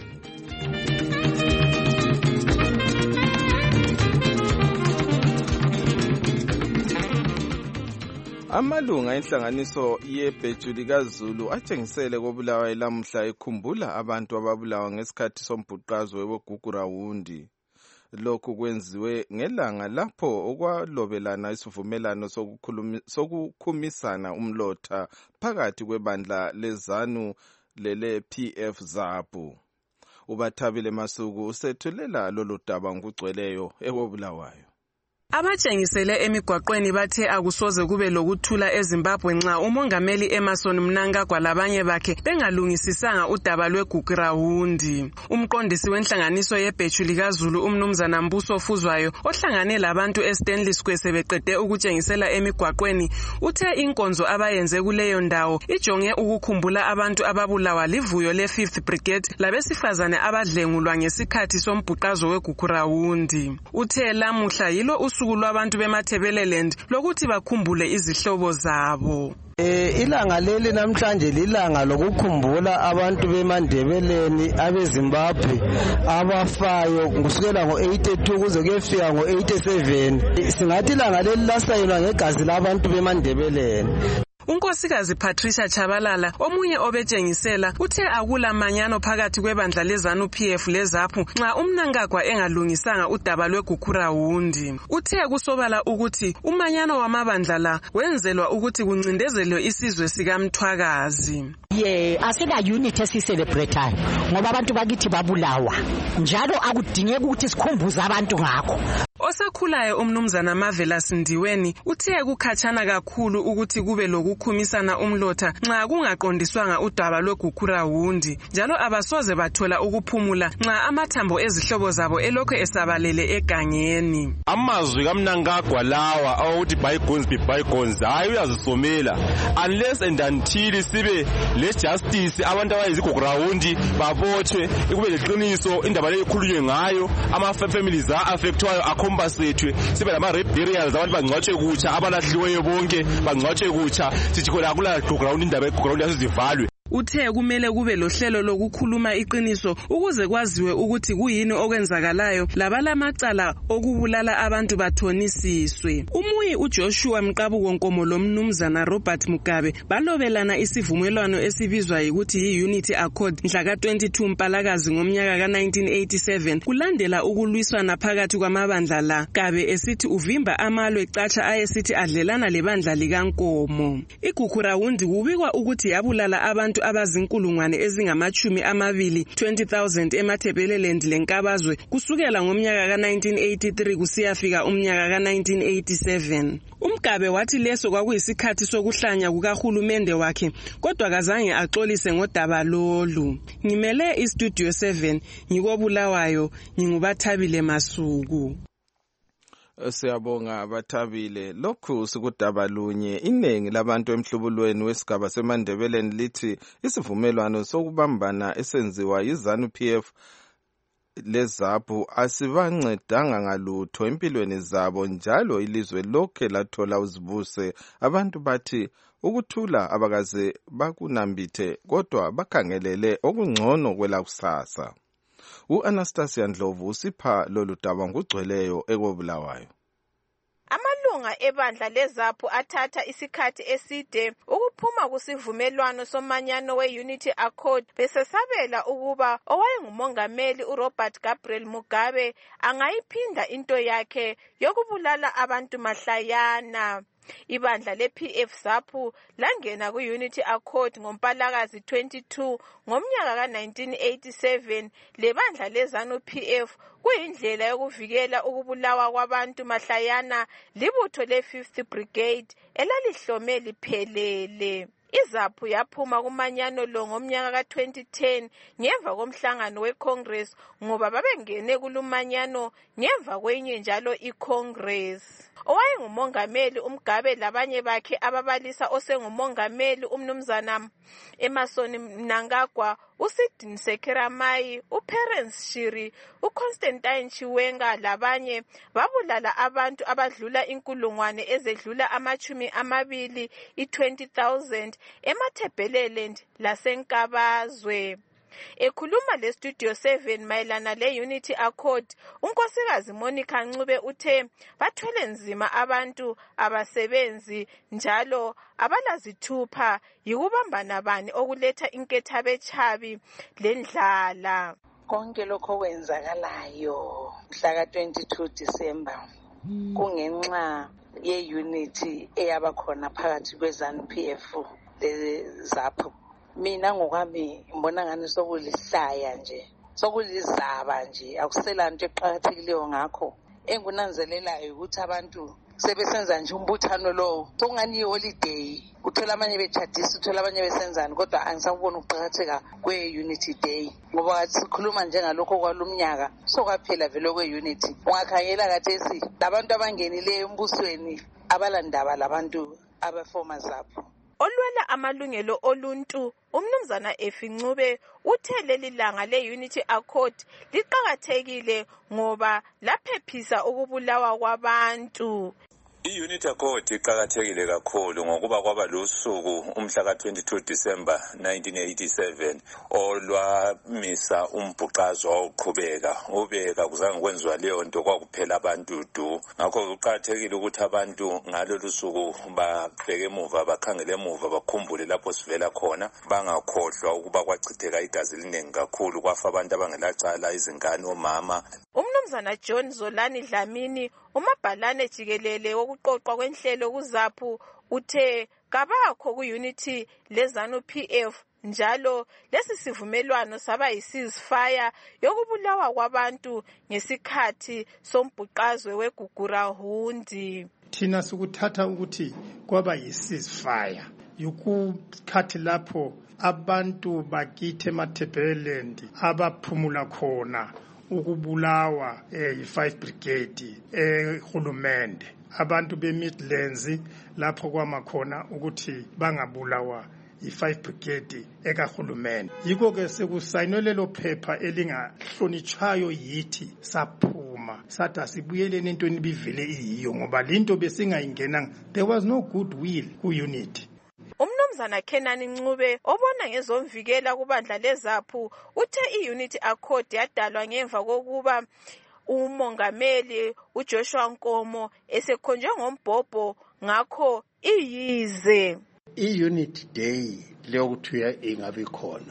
Amalunga enhlanganiso yeBhejuli kaZulu atshengisele kobulawayo lamhla ekhumbula abantu ababulawa ngesikhathi sombhuqazwe weGugurawundi. Lokhu kwenziwe ngelanga lapho okwalobelana isivumelano sokukhumisana umlotha phakathi kwebandla lezanu lele-PF ZAPU. Ubathabile Masuku usethulela lolu daba ngokugcweleyo ekobulawayo. Abatshengisele emigwaqweni bathe akusoze kube lokuthula eZimbabwe nxa umongameli Emmerson Mnangagwa labanye bakhe bengalungisisanga udaba lweGugurawundi. Umqondisi wenhlanganiso yeBhejuli kaZulu umnumzana Mbuso Fuzwayo ohlangane labantu eStanley Square sebeqede ukutshengisela emigwaqweni uthe inkonzo abayenze kuleyo ndawo ijonge ukukhumbula abantu ababulawa livuyo le-5th Brigade labesifazane abadlengulwa ngesikhathi sombhuqazo weGugurawundi. Uthe lamuhla yilo usuku lwabantu beMathebeleland lokuthi bakhumbule izihlobo zabo. Ilanga leli namhlanje lilanga lokukhumbula abantu bemandebeleni abeZimbabwe abafayo kusukela ngo-82 kuze kuyefika ngo-87. Singathi ilanga leli lasayinwa ngegazi labantu bemandebeleni. Unkosikazi Patricia Chabalala omunye obetshengisela uthe akula manyano phakathi kwebandla lezanu PF leZAPU nxa uMnangagwa engalungisanga udaba lweGugurawundi. Uthe kusobala ukuthi umanyano wamabandla la wenzelwa ukuthi kuncindezelwe isizwe sikaMthwakazi. Asina unity esicelebratayo ngoba abantu bakithi babulawa njalo akudingeki ukuthi sikhumbuze abantu ngakho. Osakhulayo umnumzana Mavela Sindiweni uthe kukhatshana kakhulu ukuthi kube lokukhumisana umlotha nxa kungaqondiswanga udaba lweGugurawundi, njalo abasoze bathola ukuphumula nxa amathambo ezihlobo zabo elokho esabalele egangeni. Amazwi kaMnangagwa lawa awuthi bygones be bygones hayi uyazisomela unless and until sibe le justice abantu abayizigugurawundi babotshwe kube leqiniso indaba leyo ikhulunywe ngayo ama-families a-affectwayo akompasethwe sibe lama-rape burials abantu bangcwatshwe kutsha abalahliweyo bonke bangcwatshwe kutsha sithi khona akula gugurawundi indaba yegugurawundi yasezivalwe. Uthe kumele kube lohlelo lokukhuluma iqiniso ukuze kwaziwe ukuthi kuyini okwenzakalayo labalamacala okubulala abantu bathonisiswe. Umuyi uJoshua Mqabuko Nkomo lomnumzana Robert Mugabe balobelana isivumelwano esibizwa ukuthi yi-Unity Accord mhla ka-22 Mpalakazi ngomnyaka ka-1987 kulandela ukulwiswana phakathi kwamabandla la. Gabe esithi uvimba amalwe catsha ayesithi adlelana lebandla likaNkomo. IGugurawundi kubikwa ukuthi yabulala abantu abantu abazinkulungwane ezingama-20 20,000 eMatabeleland lenkabazwe kusukela ngomnyaka ka-1983 kusiyafika umnyaka ka-1987. uMgabe wathi leso kwakuyisikhathi sokuhlanya kukahulumende wakhe kodwa kazange axolise ngodaba lolu. Ngimele iStudio 7 ngikobulawayo ngingubathabile Masuku. Siyabonga Bathabile. Lokhu sikudaba lunye. Iningi labantu emhlubulweni wesigaba seMandebeleni lithi isivumelwano sokubambana esenziwa yiZANU-PF leZAPU asibancedanga ngalutho empilweni zabo, njalo ilizwe lokhe lathola uzibuse. Abantu bathi ukuthula abakaze bakunambithe kodwa bakhangelele okungcono kwelakusasa. U-Anastasia Ndlovu usipha lolu daba ngugcweleyo ekobulawayo. Amalunga ebandla leZAPU athatha isikhathi eside ukuphuma kusivumelwano somanyano we-Unity Accord besesabela ukuba owayengumongameli uRobert Gabriel Mugabe angayiphinda into yakhe yokubulala abantu mahlayana. Ibandla le-PF ZAPU langena ku-Unity Accord ngoMpalakazi 22 ngomnyaka ka-1987. Lebandla leZANU-PF kuyindlela yokuvikela ukubulawa kwabantu mahlayana libutho le-5th Brigade elalihlome liphelele. iZAPU yaphuma kumanyano lo ngomnyaka ka-2010 ngemva komhlangano weCongress ngoba babengene kulumanyano ngemva kwenye njalo iCongress. Owayengumongameli uMgabe labanye bakhe ababalisa osengumongameli umnumzana Emmerson Mnangagwa, uSidini Sekeramai, uPerence Shiri, uConstantine Chiwenga labanye babulala abantu abadlula inkulungwane ezedlula 20 20,000 eMatabeleland lasenkabazwe. Ekhuluma leStudio 7 mayelana le-Unity Accord, unkosikazi Monica Ncube uthe bathwele nzima abantu abasebenzi njalo abalazithupha yikubambana bani okuletha inkethabechabi lendlala. Konke lokho kwenzakalayo mhla ka-22 December kungenxa ye-unity eyabakhona phakathi kweZANU-PF leZAPU. Mina ngokwami ngibona ngani sokulihlaya nje, sokulizaba nje, akusela nto eqhakathekileyo ngakho. Engunanzelelayo ukuthi abantu sebesenza nje umbuthano lowo sokungani iholiday, uthola abanye betshadisa, uthola abanye besenzani, kodwa angisakubona ukuqhakatheka kwe-Unity Day ngoba sikhuluma njengalokho kwalumnyaka sokwaphela vele kwe-Unity. Ungakhangela kathesi labantu abangenileyo embusweni abalandaba labantu abafoma ZAPU. Olwela amalungelo oluntu umnumzana Efi Ncube uthe leli langa le-Unity Accord liqhakathekile ngoba laphephisa ukubulawa kwabantu. I-Unity Accord iqhakathekile kakhulu ngokuba kwaba lusuku umhla ka-22 December 1987 olwamisa umbhuqazwa wawuqhubeka ubeka kuzange kwenziwa leyo nto kwakuphela abantu du. Ngakho kuqhakathekile ukuthi abantu ngalolu suku babheke emuva, bakhangele emuva, bakhumbule lapho sivela khona, bangakhohlwa ukuba kwachitheka igazi eliningi kakhulu, kwafa abantu abangelacala, izingane, omama. Umnumzana John Zolani Dlamini, umabhalane jikelele wokuqoqwa kwenhlelo kuZAPU, uthe kabakho ku-Unity leZANU-PF njalo lesi sivumelwano saba yi-ceasefire yokubulawa kwabantu ngesikhathi sombhuqazwe weGugurahundi. Thina sikuthatha ukuthi kwaba yi-ceasefire yikukhathi lapho abantu bakithi eMatabeleland abaphumula khona ukubulawa yi-5 Brigade ehulumende, abantu be-Midlands lapho kwamakhona ukuthi bangabulawa yi-5 Brigade ekahulumende. Yiko ke sekusayinwe lelo phepha elingahlonitshwayo yithi saphuma sathi asibuyeleni entweni bivele iyiyo ngoba linto besingayingenanga. There was no goodwill ku-Unity. Umnumzana Kenani Ncube obona ngezomvikela kubandla leZAPU uthe i-Unity Accord yadalwa ngemva kokuba umongameli uJoshua Nkomo esekhonjwe ngombhobho ngakho iyize. I-Unity Day leyokuthiya ingabe khona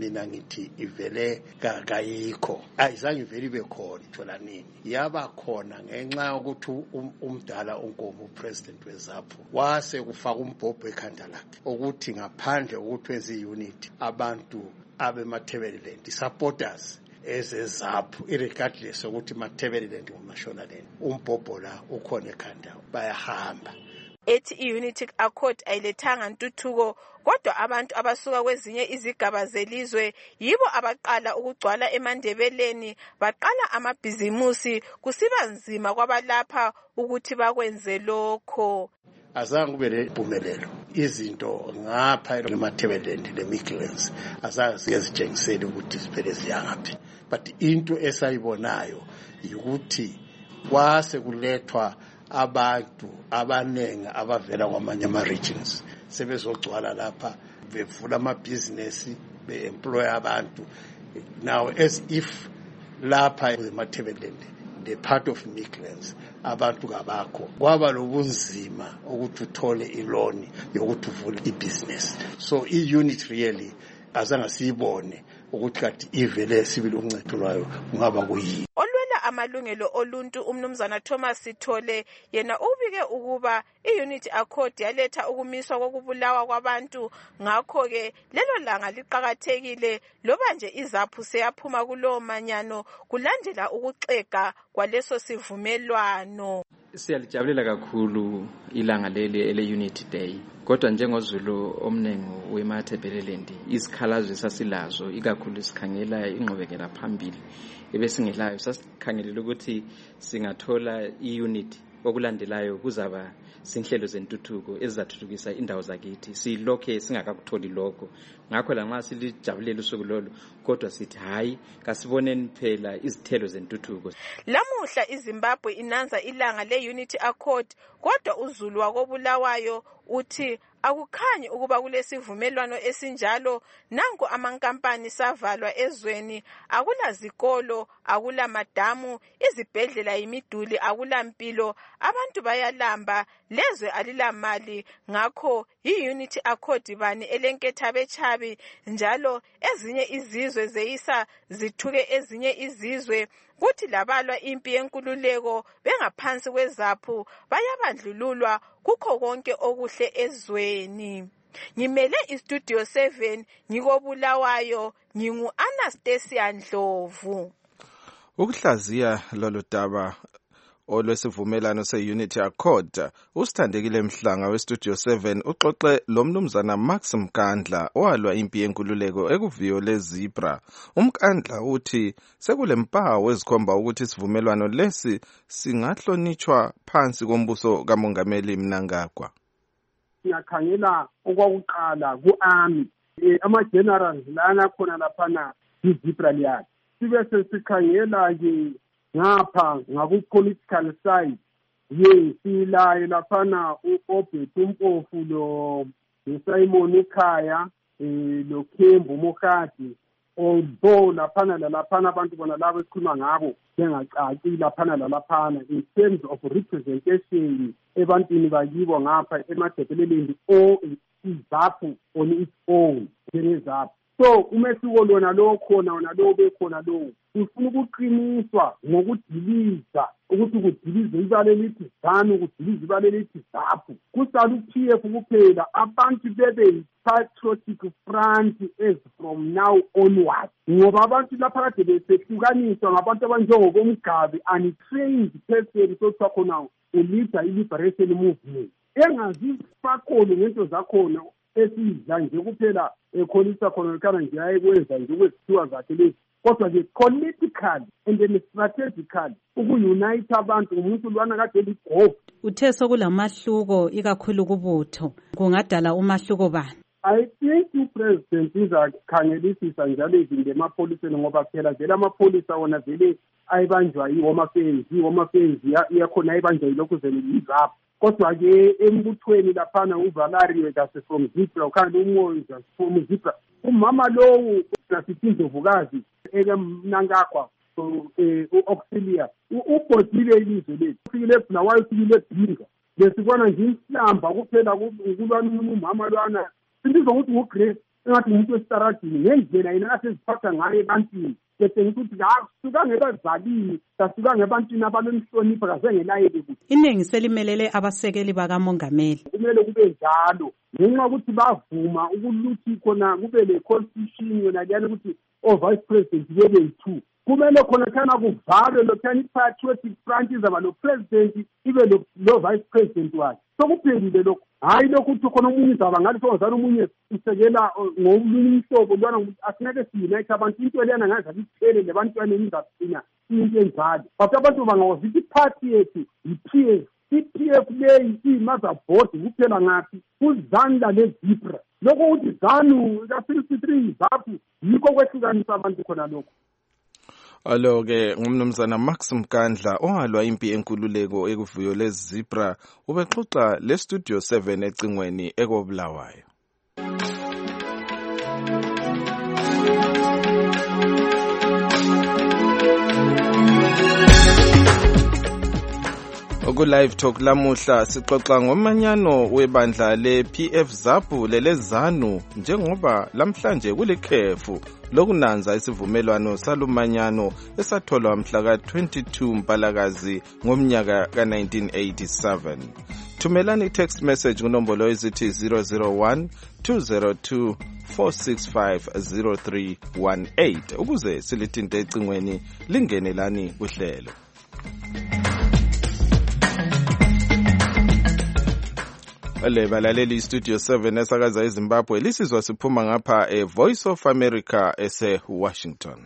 mina ngithi ivele kayikho, ayizange ivele ibe khona ithola nini. Yaba khona ngenxa yokuthi umdala uNkomo upresident weZAPU wase kufaka umbhobho ekhanda lakhe ukuthi ngaphandle ukuthi wenze iunity abantu abemathebeleland supporters ezeZAPU irregardless ukuthi mathebeleland ngumashonaland umbhobho la ukhona ekhanda bayahamba. Ethi i-Unity Accord ayilethanga ntuthuko, kodwa abantu abasuka kwezinye izigaba zelizwe yibo abaqala ukugcwala eMandebeleni, baqala amabhizimusi, kusiba nzima kwabalapha ukuthi bakwenze lokho. Azange kube lempumelelo izinto ngapha emathebeleland leMidlands azange ziyazitshengisela ukuthi ziphele ziyangaphi, but into esayibonayo ukuthi kwase kulethwa abantu abanengi abavela kwamanye ama-regions sebezogcwala lapha bevula amabhizinesi be-employ abantu now as if lapha emathebeleland the part of Midlands abantu kabakho kwaba lobunzima ukuthi uthole iloni yokuthi uvule ibhizinesi. So i-unit really azange siyibone ukuthi kati ivele sibili uncedo lwayo ungaba kuyini. Amalungelo oluntu umnumzana Thomas Sithole yena ubike ukuba i-Unity Accord yaletha ukumiswa kokubulawa kwabantu, ngakho ke lelo langa liqhakathekile loba nje iZAPU seyaphuma kulowo manyano kulandela ukuxega kwaleso sivumelwano. Siyalijabulela kakhulu ilanga leli ele-Unity Day, kodwa njengoZulu omnengu wemathebeleland izikhalazo sasilazo, ikakhulu sikhangela ingqubekela phambili ebesingelayo. Sasikhangelela ukuthi singathola i-unity okulandelayo kuzaba zinhlelo zentuthuko ezizathuthukisa indawo zakithi. Silokhe singakakutholi lokho, ngakho la nxa silijabulela usuku lolo, kodwa sithi hayi kasiboneni phela izithelo zentuthuko. Lamuhla iZimbabwe inanza ilanga le-Unity Accord, kodwa uZulu wakobulawayo uthi akukhanyi ukuba kulesivumelwano esinjalo. Nanku amankampani savalwa ezweni, akula zikolo, akula madamu, izibhedlela imiduli, akula mpilo, abantu bayalamba, lezwe alilamali. Ngakho i-Unity Accord bani elenketha bechabi, njalo ezinye izizwe zeyisa zithuke ezinye izizwe, kuthi labalwa impi yenkululeko bengaphansi kweZAPU bayabandlululwa kukho konke okuhle ezweni. Ngimele iStudio 7 ngikobulawayo, ngingu-Anastasia Ndlovu. Ukuhlaziya lolu daba olwesivumelano se-Unity Accord, uSithandekile Mhlanga weStudio 7 uxoxe lo mnumzana Max Mkandla owalwa impi yenkululeko ekuviyo leZebra. UMkandla uthi sekule mpawu ezikhomba ukuthi isivumelwano lesi singahlonitshwa phansi kombuso kaMongameli Mnangagwa. Siyakhangela okwakuqala ku-army ama-generals lana khona laphana iZebra liyakhe, sibe sesikhangela-ke ngapha ngaku-political side silaye laphana u-Obet Mpofu lo-Simon Ukhaya lo-Kembu Mokgadi, although laphana lalaphana abantu bona labo esikhuluma ngabo bengacaci laphana lalaphana in terms of representation ebantwini bakibo ngapha eMadebeleland or iZAPU on its own njengeZAPU. So umehluko lona lo khona wona lo bekhona lo ufuna ukuqiniswa ngokudiliza ukuthi kudilize ibale lithi ZANU, kudilize ibale lithi ZAPU, kusala uPF kuphela, abantu bebe patriotic front as from now onward, ngoba abantu lapha kade besehlukaniswa ngabantu abanjengokomgabi untrained person sothiwa khona uleader i-liberation movement engazi fakolo ngento zakhona esizidla nje kuphela ekholisa khona kana nje ayekwenza nje kwezithiwa zakhe lezi, kodwa ke politically and then strategically uku-unite abantu umuntu lwana kade eligogo. Uthe sokulamahluko ikakhulu kubutho, kungadala umahluko bani? I think upresident izakhangelisisa njalo izinto emapholiseni, ngoba phela vele amapholisa wona vele ayibanjwa yi-Home Affairs iyakhona ayibanjwa yilokhu zeni yiZAPU. Kodwa-ke embuthweni laphana uValerie kase from Zebra, ukhanda uMoza from Zebra, umama lowu nasithi Ndlovukazi ekeMnangagwa u-Auxilia ubhodile ilizwe lethu, ufikile ebulawayo, ufikile ebhinga, besibona nje inhlamba kuphela kulwana umama lwana sibizwa ukuthi nguGrace engathi umuntu wesitaradini ngendlela yena aseziphatha ngayo ebantwini betshengisa ukuthi kasuka ngebazalini kasuka ngebantwini abalomhlonipha kazengelayeke kuthi iningi selimelele abasekeli bakamongameli kumele kube njalo ngenxa ukuthi bavuma ukuthi khona kube le-constitution yona leyana ukuthi o-vice president bebe yi-2 kumele khona thana kuvalwe lokhana i-patriotic front izaba lo-president ibe lo-vice president wakhe sokuphelile lokho hayi lokhu ukuthi khona omunye izaba ngathi songazana omunye usekela ngomunye umhlobo lwana asinake siyunayithe abantu into leyana ngazabe ithele lebantwaneni izasina into enjalo but abantu bangawazithi iphathi yethu yi-PF i-PF leyi iyi-mother board kuphela ngaphi kuzandla lezibra lokho ukuthi ZANU ka-63 zaphu yikho kwehlukanisa abantu khona lokho. Alo-ke ngumnumzana Maxim Kandla owalwa impi enkululeko ekuvuyo lezibra ubexoxa le-Studio 7 ecingweni ekobulawayo. Oku-Live Talk lamuhla sixoxa ngomanyano webandla le-PF ZAPU lele-ZANU njengoba lamhlanje kulikhefu lokunanza isivumelwano salumanyano esatholwa mhla ka-22 Mpalakazi ngomnyaka ka-1987. Thumelani text message kunombolo ezithi 001 202 465 0318 ukuze silithinte ecingweni lingenelani kuhlelo. Balaleli Studio 7 esakaza eZimbabwe lisizwa siphuma ngapha Voice of America ese-Washington.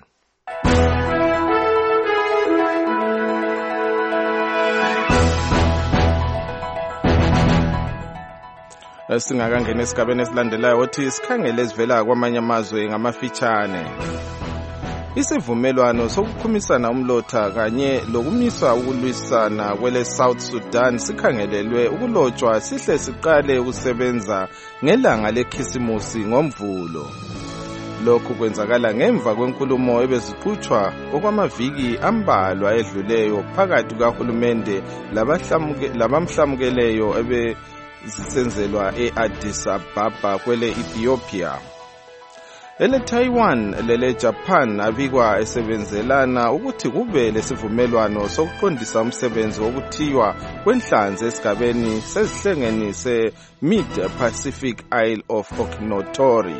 Singakangena esigabeni esilandelayo othi sikhangele esivela kwamanye amazwe ngamafitshane. Isivumelwano sokukhumisana umlotha kanye lokumiswa ukulwisana kwele South Sudan sikhangelelwe ukulotshwa sihle siqale ukusebenza ngelanga lekhisimusi ngomvulo. Lokhu kwenzakala ngemva kwenkulumo ebeziqhutshwa okwamaviki ambalwa edluleyo phakathi kahulumende labamhlamukeleyo ebezisenzelwa e-Addis Ababa kwele Ethiopia. Ele Taiwan lele Japan abikwa esebenzelana ukuthi kube lesivumelwano sokuqondisa umsebenzi wokuthiywa kwenhlanzi esigabeni sezihlengeni se-Mid Pacific Isle of Okinotori.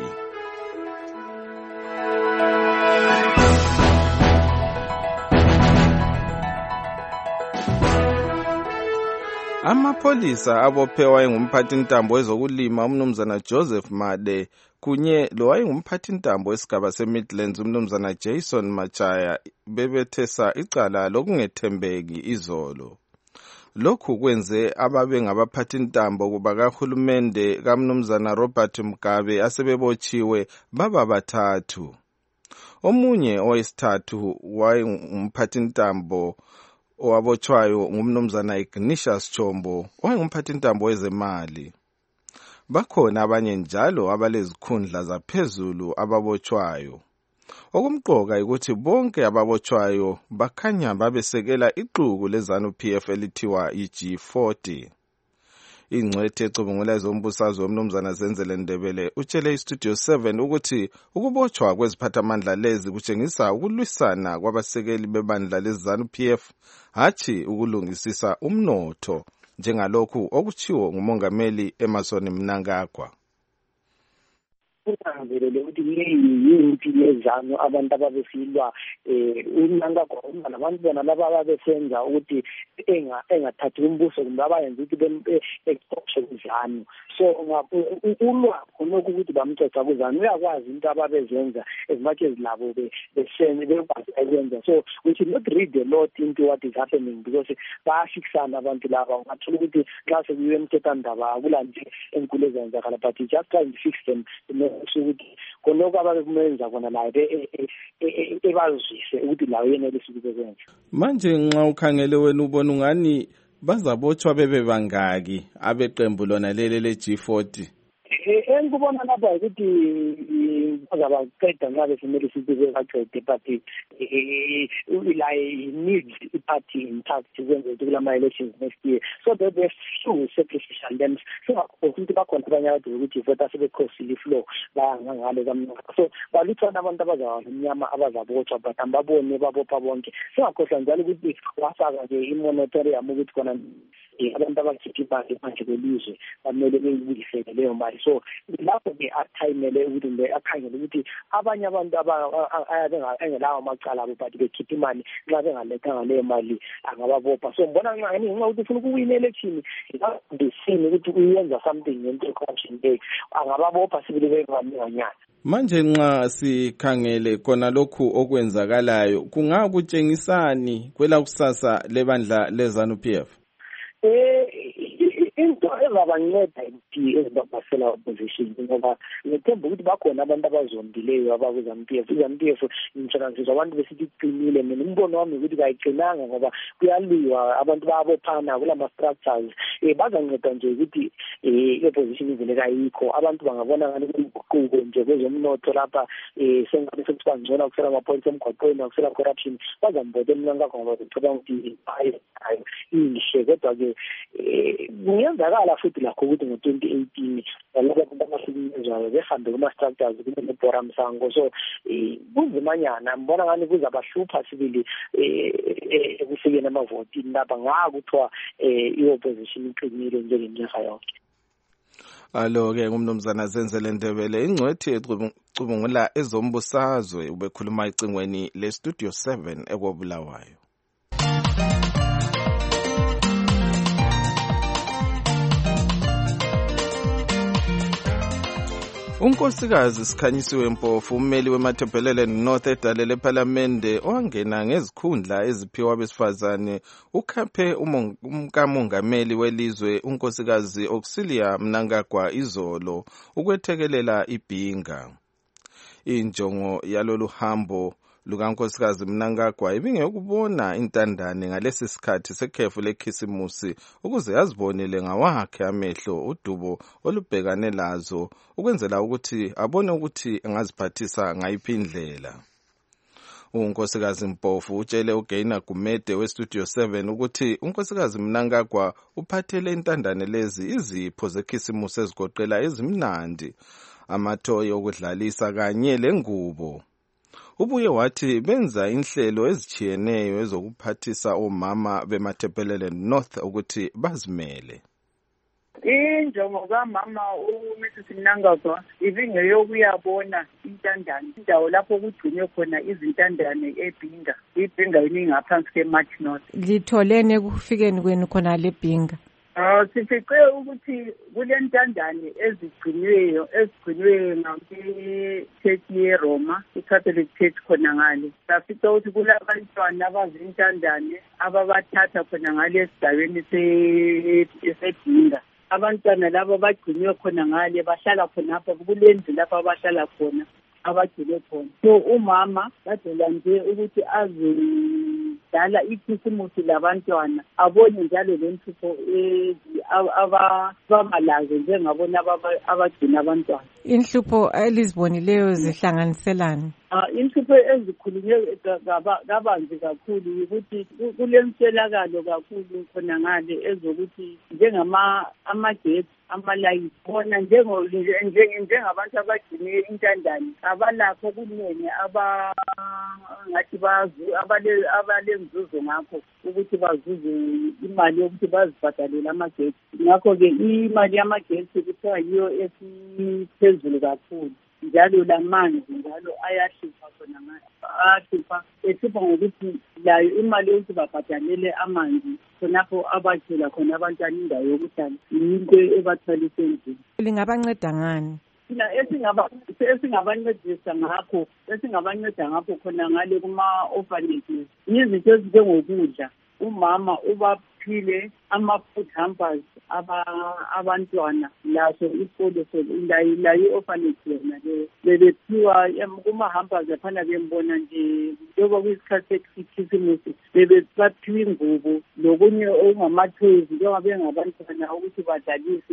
Amapolisa abophewa engumphathintambo wezokulima umnumzana Joseph Made kunye lo wayengumphathintambo wesigaba se-Midlands umnumzana Jason Machaya bebethesa icala lokungethembeki izolo. Lokhu kwenze ababe ngabaphathintambo kuba kahulumende kamnumzana Robert Mugabe asebebotshiwe baba bathathu. Omunye owesithathu wayengumphathintambo owabotshwayo ngumnumzana Ignatius Chombo owayengumphathintambo wezemali. Bakhona abanye njalo abalezikhundla zaphezulu ababotshwayo. Okumqoka ukuthi bonke ababotshwayo bakhanya babesekela ixuku leZANU-PF elithiwa i-G40. Ingcwethe ecubungula ezombusazwe umnumzana Zenzele Ndebele utshele iStudio 7 ukuthi ukubotshwa kweziphathamandla lezi kutshengisa ukulwisana kwabasekeli bebandla leZANU-PF hatshi ukulungisisa umnotho njengalokhu okutshiwo ngumongameli Emmerson Mnangagwa. Utangelele ukuthi leyi yimpi yezanu abantu ababesilwa uMnangagwa uma nabantu bona laba ababesenza ukuthi engathathi umbuso kumbe abayenza ukuthi bexoxe kuzanu so ulwa khona ukuthi bamthetha kuzanu uyakwazi into ababezenza as much as labo besenze bekwazi ukwenza so we should not read a lot into what is happening because bayashikisana abantu laba ungathola ukuthi xa sekuyiwe emthethwandaba akulanje enkulu ezenzakala but just trying to fix them ukuthi konke abakumenza kona la ebazise ukuthi lawo yena lesikubenza manje nxa ukhangele wena ubona ungani bazabotshwa bebe bangaki abeqembu lona lele le G40 engikubona lapha ukuthi bazabaqeda nxa besimele sithi bebaqede but needs i-party intact ukwenza ukuthi kulama elections next year, so there were few sacrificial lambs. Ukuthi bakhona abanye abantu ukuthi vota sebekhosile iflow bayangangale kamnaka, so baluthana abantu abazamnyama abazabotshwa but ambabone babopha bonke. Singakhohlwa njalo ukuthi wafaka nje i-moratorium ukuthi khona abantu abakhipha imali manje kwelizwe bamele beyibuyisele leyo mali, so lapho-ke athayimele ukuthi akhangele ukuthi abanye abantu engelawo amacala abo but bekhipha imali nxa bengalethanga leyo mali angababopha. So ngibona ngenxa ukuthi ufuna ukuwina election ndisini ukuthi uyenza something ngento corruption day angababopha sibili benganyana. Manje nxa sikhangele khona lokhu okwenzakalayo kungakutshengisani kwela kusasa lebandla leZANU-PF? Into ezabanceda ukuthi ezibabasela opposition ngoba ngethemba ukuthi bakhona abantu abazondileyo abakuZANU-PF. iZANU-PF insurance abantu besithi iqinile, mina umbono wami ukuthi kayiqinanga ngoba kuyaliwa, abantu bayabophana kulama structures. Bazanceda nje ukuthi i-opposition ivele kayikho, abantu bangabona ngani kuquko nje kwezomnotho lapha sengabe sekuba ngcono kusela amaphoyisa emgwaqweni akusela corruption, bazambode emnangakho ngoba bethola ukuthi inhle. Kodwa-ke kuyenzakala futhi lakho ukuthi ngo-2018 laba bantu abahlukunyezwayo behambe kuma-structures kube nebhora msango, so kunzimanyana. Mbona ngani kuzabahlupha sibili ekufikeni amavotini lapha ngakuthiwa i-opposition iqinile njengeminyaka yonke. Alo-ke ngumnumzana Zenzele Ndebele, ingcwethi ecubungula ezombusazwe, ubekhuluma ecingweni le-Studio 7 ekobulawayo. Unkosikazi Sikhanyisiwe Mpofu, ummeli weMatabeleland North edale lephalamende owangena ngezikhundla eziphiwa abesifazane, ukhaphe umkamongameli welizwe unkosikazi Auxilia Mnangagwa izolo ukwethekelela ibhinga. Injongo yalolu hambo lukankosikazi Mnangagwa ibingekubona intandane ngalesi sikhathi sekhefu lekhisimusi ukuze azibonele ngawakhe amehlo udubo olubhekane lazo ukwenzela ukuthi abone ukuthi angaziphathisa ngayiphi indlela. Unkosikazi Mpofu utshele uGaina Gumede weStudio 7 ukuthi unkosikazi Mnangagwa uphathele intandane lezi izipho zekhisimusi ezigoqela ezimnandi, amathoyi okudlalisa kanye lengubo. Ubuye wathi benza inhlelo ezichiyeneyo ezokuphathisa omama beMatabeleland North ukuthi bazimele. Injongo kamama uMrs Mnangagwa ibingeyokuyabona intandane, indawo lapho kugcinwe khona izintandane eBhinga. iBhinga yini ngaphansi kweMarch North. Litholene ekufikeni kwenu khona leBhinga? Sifice ukuthi kulentandane ezigcinwe ngakwi-church yeRoma, iCatholic Church khona ngale. Safica ukuthi kulabantwana abazintandane ababathatha khona ngale esigabeni seBhinga. Abantwana labo bagcinwe khona ngale, bahlala khonapho kulendlu lapho abahlala khona abagcine khona. So umama badela nje ukuthi azidala ikhisimusi labantwana, abone njalo lenhlupho ababalazo njengabona abagcina abantwana. Inhlupho elizibonileyo zihlanganiselani? Inhlupho ezikhulunywe kabanzi kakhulu ukuthi kulemswelakalo kakhulu khona ngale ezokuthi amagetsi amalayithi bona njengabantu abagcine intandane abalakho kunene ngathi abalenzuzo ngakho ukuthi bazuze imali yokuthi bazibhadalela amagetsi. Ngakho-ke imali yamagetsi kuthiwa yiyo esiphezulu kakhulu, njalo lamanzi njalo ayahlupha khona ayahlupha ngokuthi layo imali yokuthi babhadalele amanzi khonapho abathela khona abantwana indawo yokuhlala yinto ebathwalise nzima. Lingabanceda ngani? Esingabancedisa ngakho khona ngale kuma-orphanages yizinto ezinjengokudla. Umama ubaphile ama-food hampers abantwana, laso isikolo layo i-orphanage yona leyo bebephiwa kuma-hampers aphana bembona nje njengoba kuyisikhathi sekhisimusi baphiwa ingubo lokunye okungamathoyizi njengoba bengabantwana ukuthi badlalise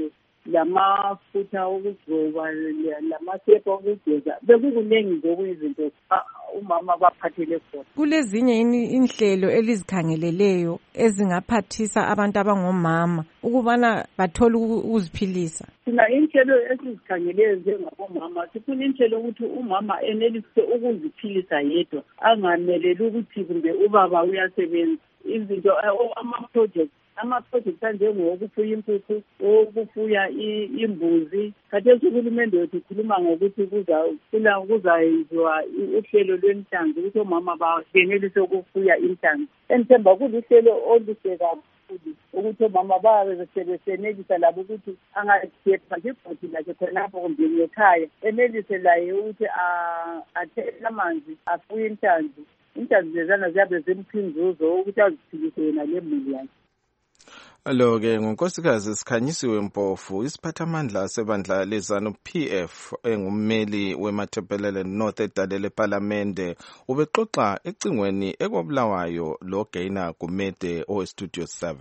lamafutha okugcoba lamasepa okugeza bekukuningi nje okuyizinto umama baphathele khona. Kulezinye inhlelo elizikhangeleleyo ezingaphathisa abantu abangomama ukubana bathole ukuziphilisa. Sina inhlelo esizikhangeleyo njengabomama sifuna inhlelo ukuthi umama enelise ukuziphilisa yedwa angameleli ukuthi kumbe ubaba uyasebenza. Izinto ama-projects anjengokufuya impuphu, okufuya imbuzi. Khathesi uhulumende wethu ukhuluma ngokuthi kuzayenziwa uhlelo lwenhlanzi ukuthi omama benelise ukufuya inhlanzi. Enithemba kuluhlelo oluhle kakhulu ukuthi omama babe sebesenelisa labo ukuthi angakhepha ibhodi lakhe khonapho kumbe ngekhaya enelise laye ukuthi athele amanzi afuye inhlanzi. Inhlanzi lezana ziyabe zimkhinzuzo ukuthi aziphilise yena lemuli yakhe. Alo-ke ngunkosikazi Sikhanyisiwe Mpofu, isiphathamandla sebandla leZANU-PF engummeli weMatabeleland North edale lephalamende, ubexoxa ecingweni ekwabulawayo lo Gaina Gumede oweStudio 7.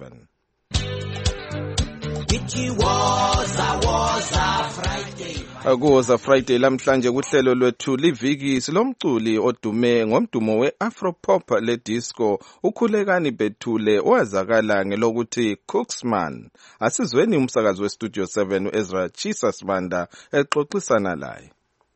Akuwoza Friday lamhlanje kuhlelo lwethu liviki silomculi odume ngomdumo we-Afropop le-disco ukhulekani Bethule owazakala ngelokuthi Cooksman. Asizweni umsakazi weStudio 7 uEzra Chisa Sibanda exoxisana laye.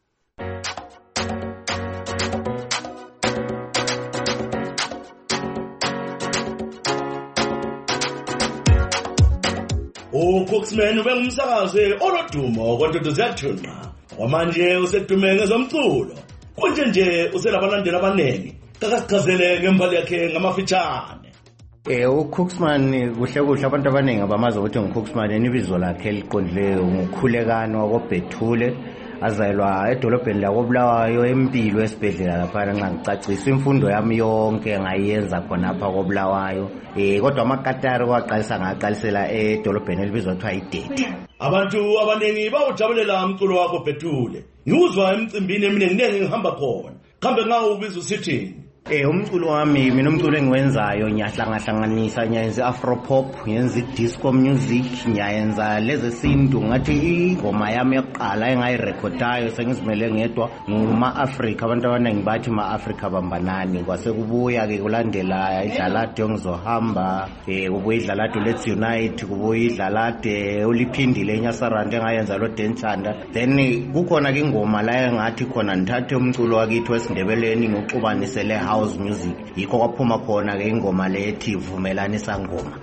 Cooksman ubengumsakazi olodumo kodwa ziyathunqa. Kwamanje usedume ngezomculo. Kunje uselabalandeli abaningi. Kakasichazele ngembali yakhe ngamafitshane. uCooksman kuhle abantu abaningi abamazi ukuthi nguCooksman enibizo lakhe eliqondileyo ngukhulekani wakoBethule. Azalwa edolobheni lakoBulawayo empilo esibhedlela lapha nxa ngicacisa imfundo yami yonke ngayenza khonapha koBulawayo kodwa amakatari kwaqalisa ngaqalisela edolobheni elibizwa kuthiwa iDede. Abantu abaningi bawujabulela umculo wakho Bethule. Ngizwa emcimbini eminengi ngihamba khona. Kambe ngawo ubiza usithini? Umculo wami mina umculo engiwenzayo ngiyahlangahlanganisa ngiyenza Afropop, ngiyenza disco music, ngiyenza lezesintu ngathi ingoma yami yokuqala engayirekhodayo sengizimele ngedwa nguma-Afrika. Abantu abaningi bathi ma-Afrika bambanani. Kwase kubuya ke kulandela idlalade Ngizohamba, kubuya idlalade Let's Unite, kubuya idlalade uliphindile eNyasarand engayenza lo Denchanda. Then kukhona ke ingoma la engathi khona ngithathe umculo wakithi wesindebeleni ngokuxubanisele house music. Yikho kwaphuma khona ke ingoma lethi Vumelanisa Ngoma.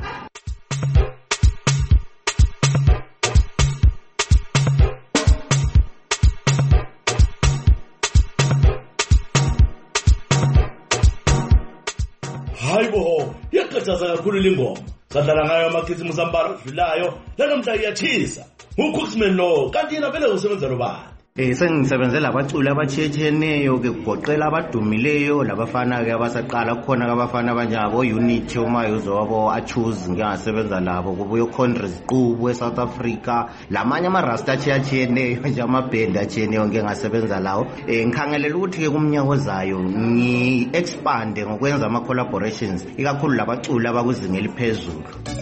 Hayibo, yaqhatshaza kakhulu lengoma. Sadlala ngayo amakhisimusi ambala adlulayo, lanamhla iyachisa. UCooksman lo, kanti yena vele usebenza lobani? Sengisebenzela abaculi abatshiyeneyo ke kugoqela abadumileyo labafana ke abasaqala kukhona abafana abanjabo Unity uMayuzo wabo achoose ngiyasebenza labo kubuye Conres Qubu eSouth Africa lamanye amarasta atshiyeneyo nje amabhendi atshiyeneyo ngiyasebenza lawo. Ngikhangelela ukuthi ke kumnyaka ozayo ngi-expand ngokwenza ama collaborations ikakhulu labaculi abakuzinga eliphezulu.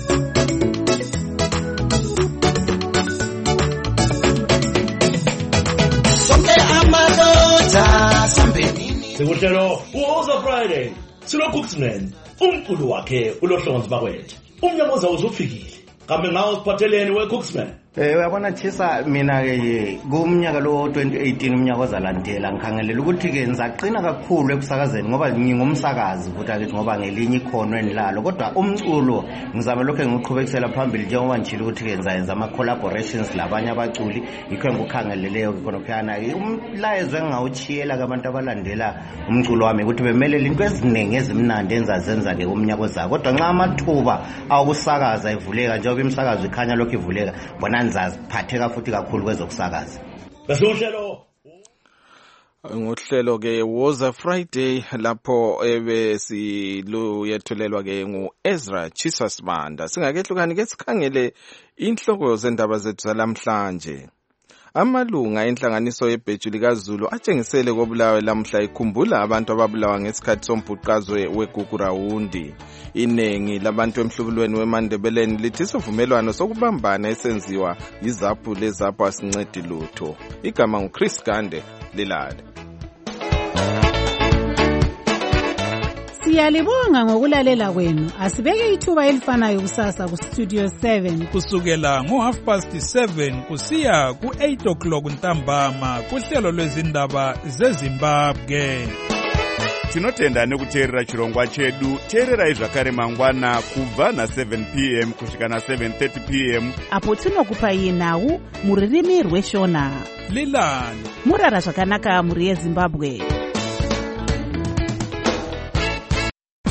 Sekuhlelo Woza Friday silo Cooksman umculo wakhe ulohlonzi bakwethu. Umnyaka ozayo uzofikile. Kambe ngawo siphatheleni weCooksman? Uyabona Chisa mina ke kumnyaka lo 2018 umnyaka ozalandela ngikhangelela ukuthi ke ngizaqina kakhulu ekusakazeni ngoba ngingumsakazi futhi akithi ngoba ngelinye ikhono enilalo kodwa umculo ngizama lokho ngiqhubekisela phambili njengoba ngitshilo ukuthi ke ngizayenza ama collaborations labanye abaculi yikho ngikukhangeleleyo khona kuphana umlayezo engawuchiyela kubantu abalandela umculo wami ukuthi bemelele into eziningi ezimnandi enzazenza ke umnyaka ozayo kodwa nxa amathuba awokusakaza evuleka njengoba imsakazo ikhanya lokho ivuleka bona nizaphatheka futhi kakhulu kwezokusakaza. Basuhlelo ngohlelo ke Woza Friday lapho ebesiluyethulelwa ke nguEzra Chisa Sibanda. Singakehlukani ke sikhangele inhloko zendaba zethu zalamhlanje. Amalunga enhlanganiso yebheju likaZulu atshengisele koBulawayo lamhla ikhumbula abantu ababulawa ngesikhathi sombhuqazwe weGugurawundi. Iningi labantu emhlubulweni weMandebeleni lithi isivumelwano sokubambana esenziwa yizaphu lezaphu asincedi lutho. Igama nguChris Gande lilale. Siyalibonga ngokulalela kwenu. Asibeke ithuba elifanayo kusasa ku Studio 7 kusukela ngo7:30 kusiya ku8:00 ntambama kuhlelo lwezindaba zeZimbabwe. Tinotenda nekuteerera chirongwa chedu. Teererai zvakare mangwana kubva na7 p.m. kusvika na7:30 p.m. apo tinokupai nhau muririmi rweshona. Lilani murara zvakanaka muri yeZimbabwe.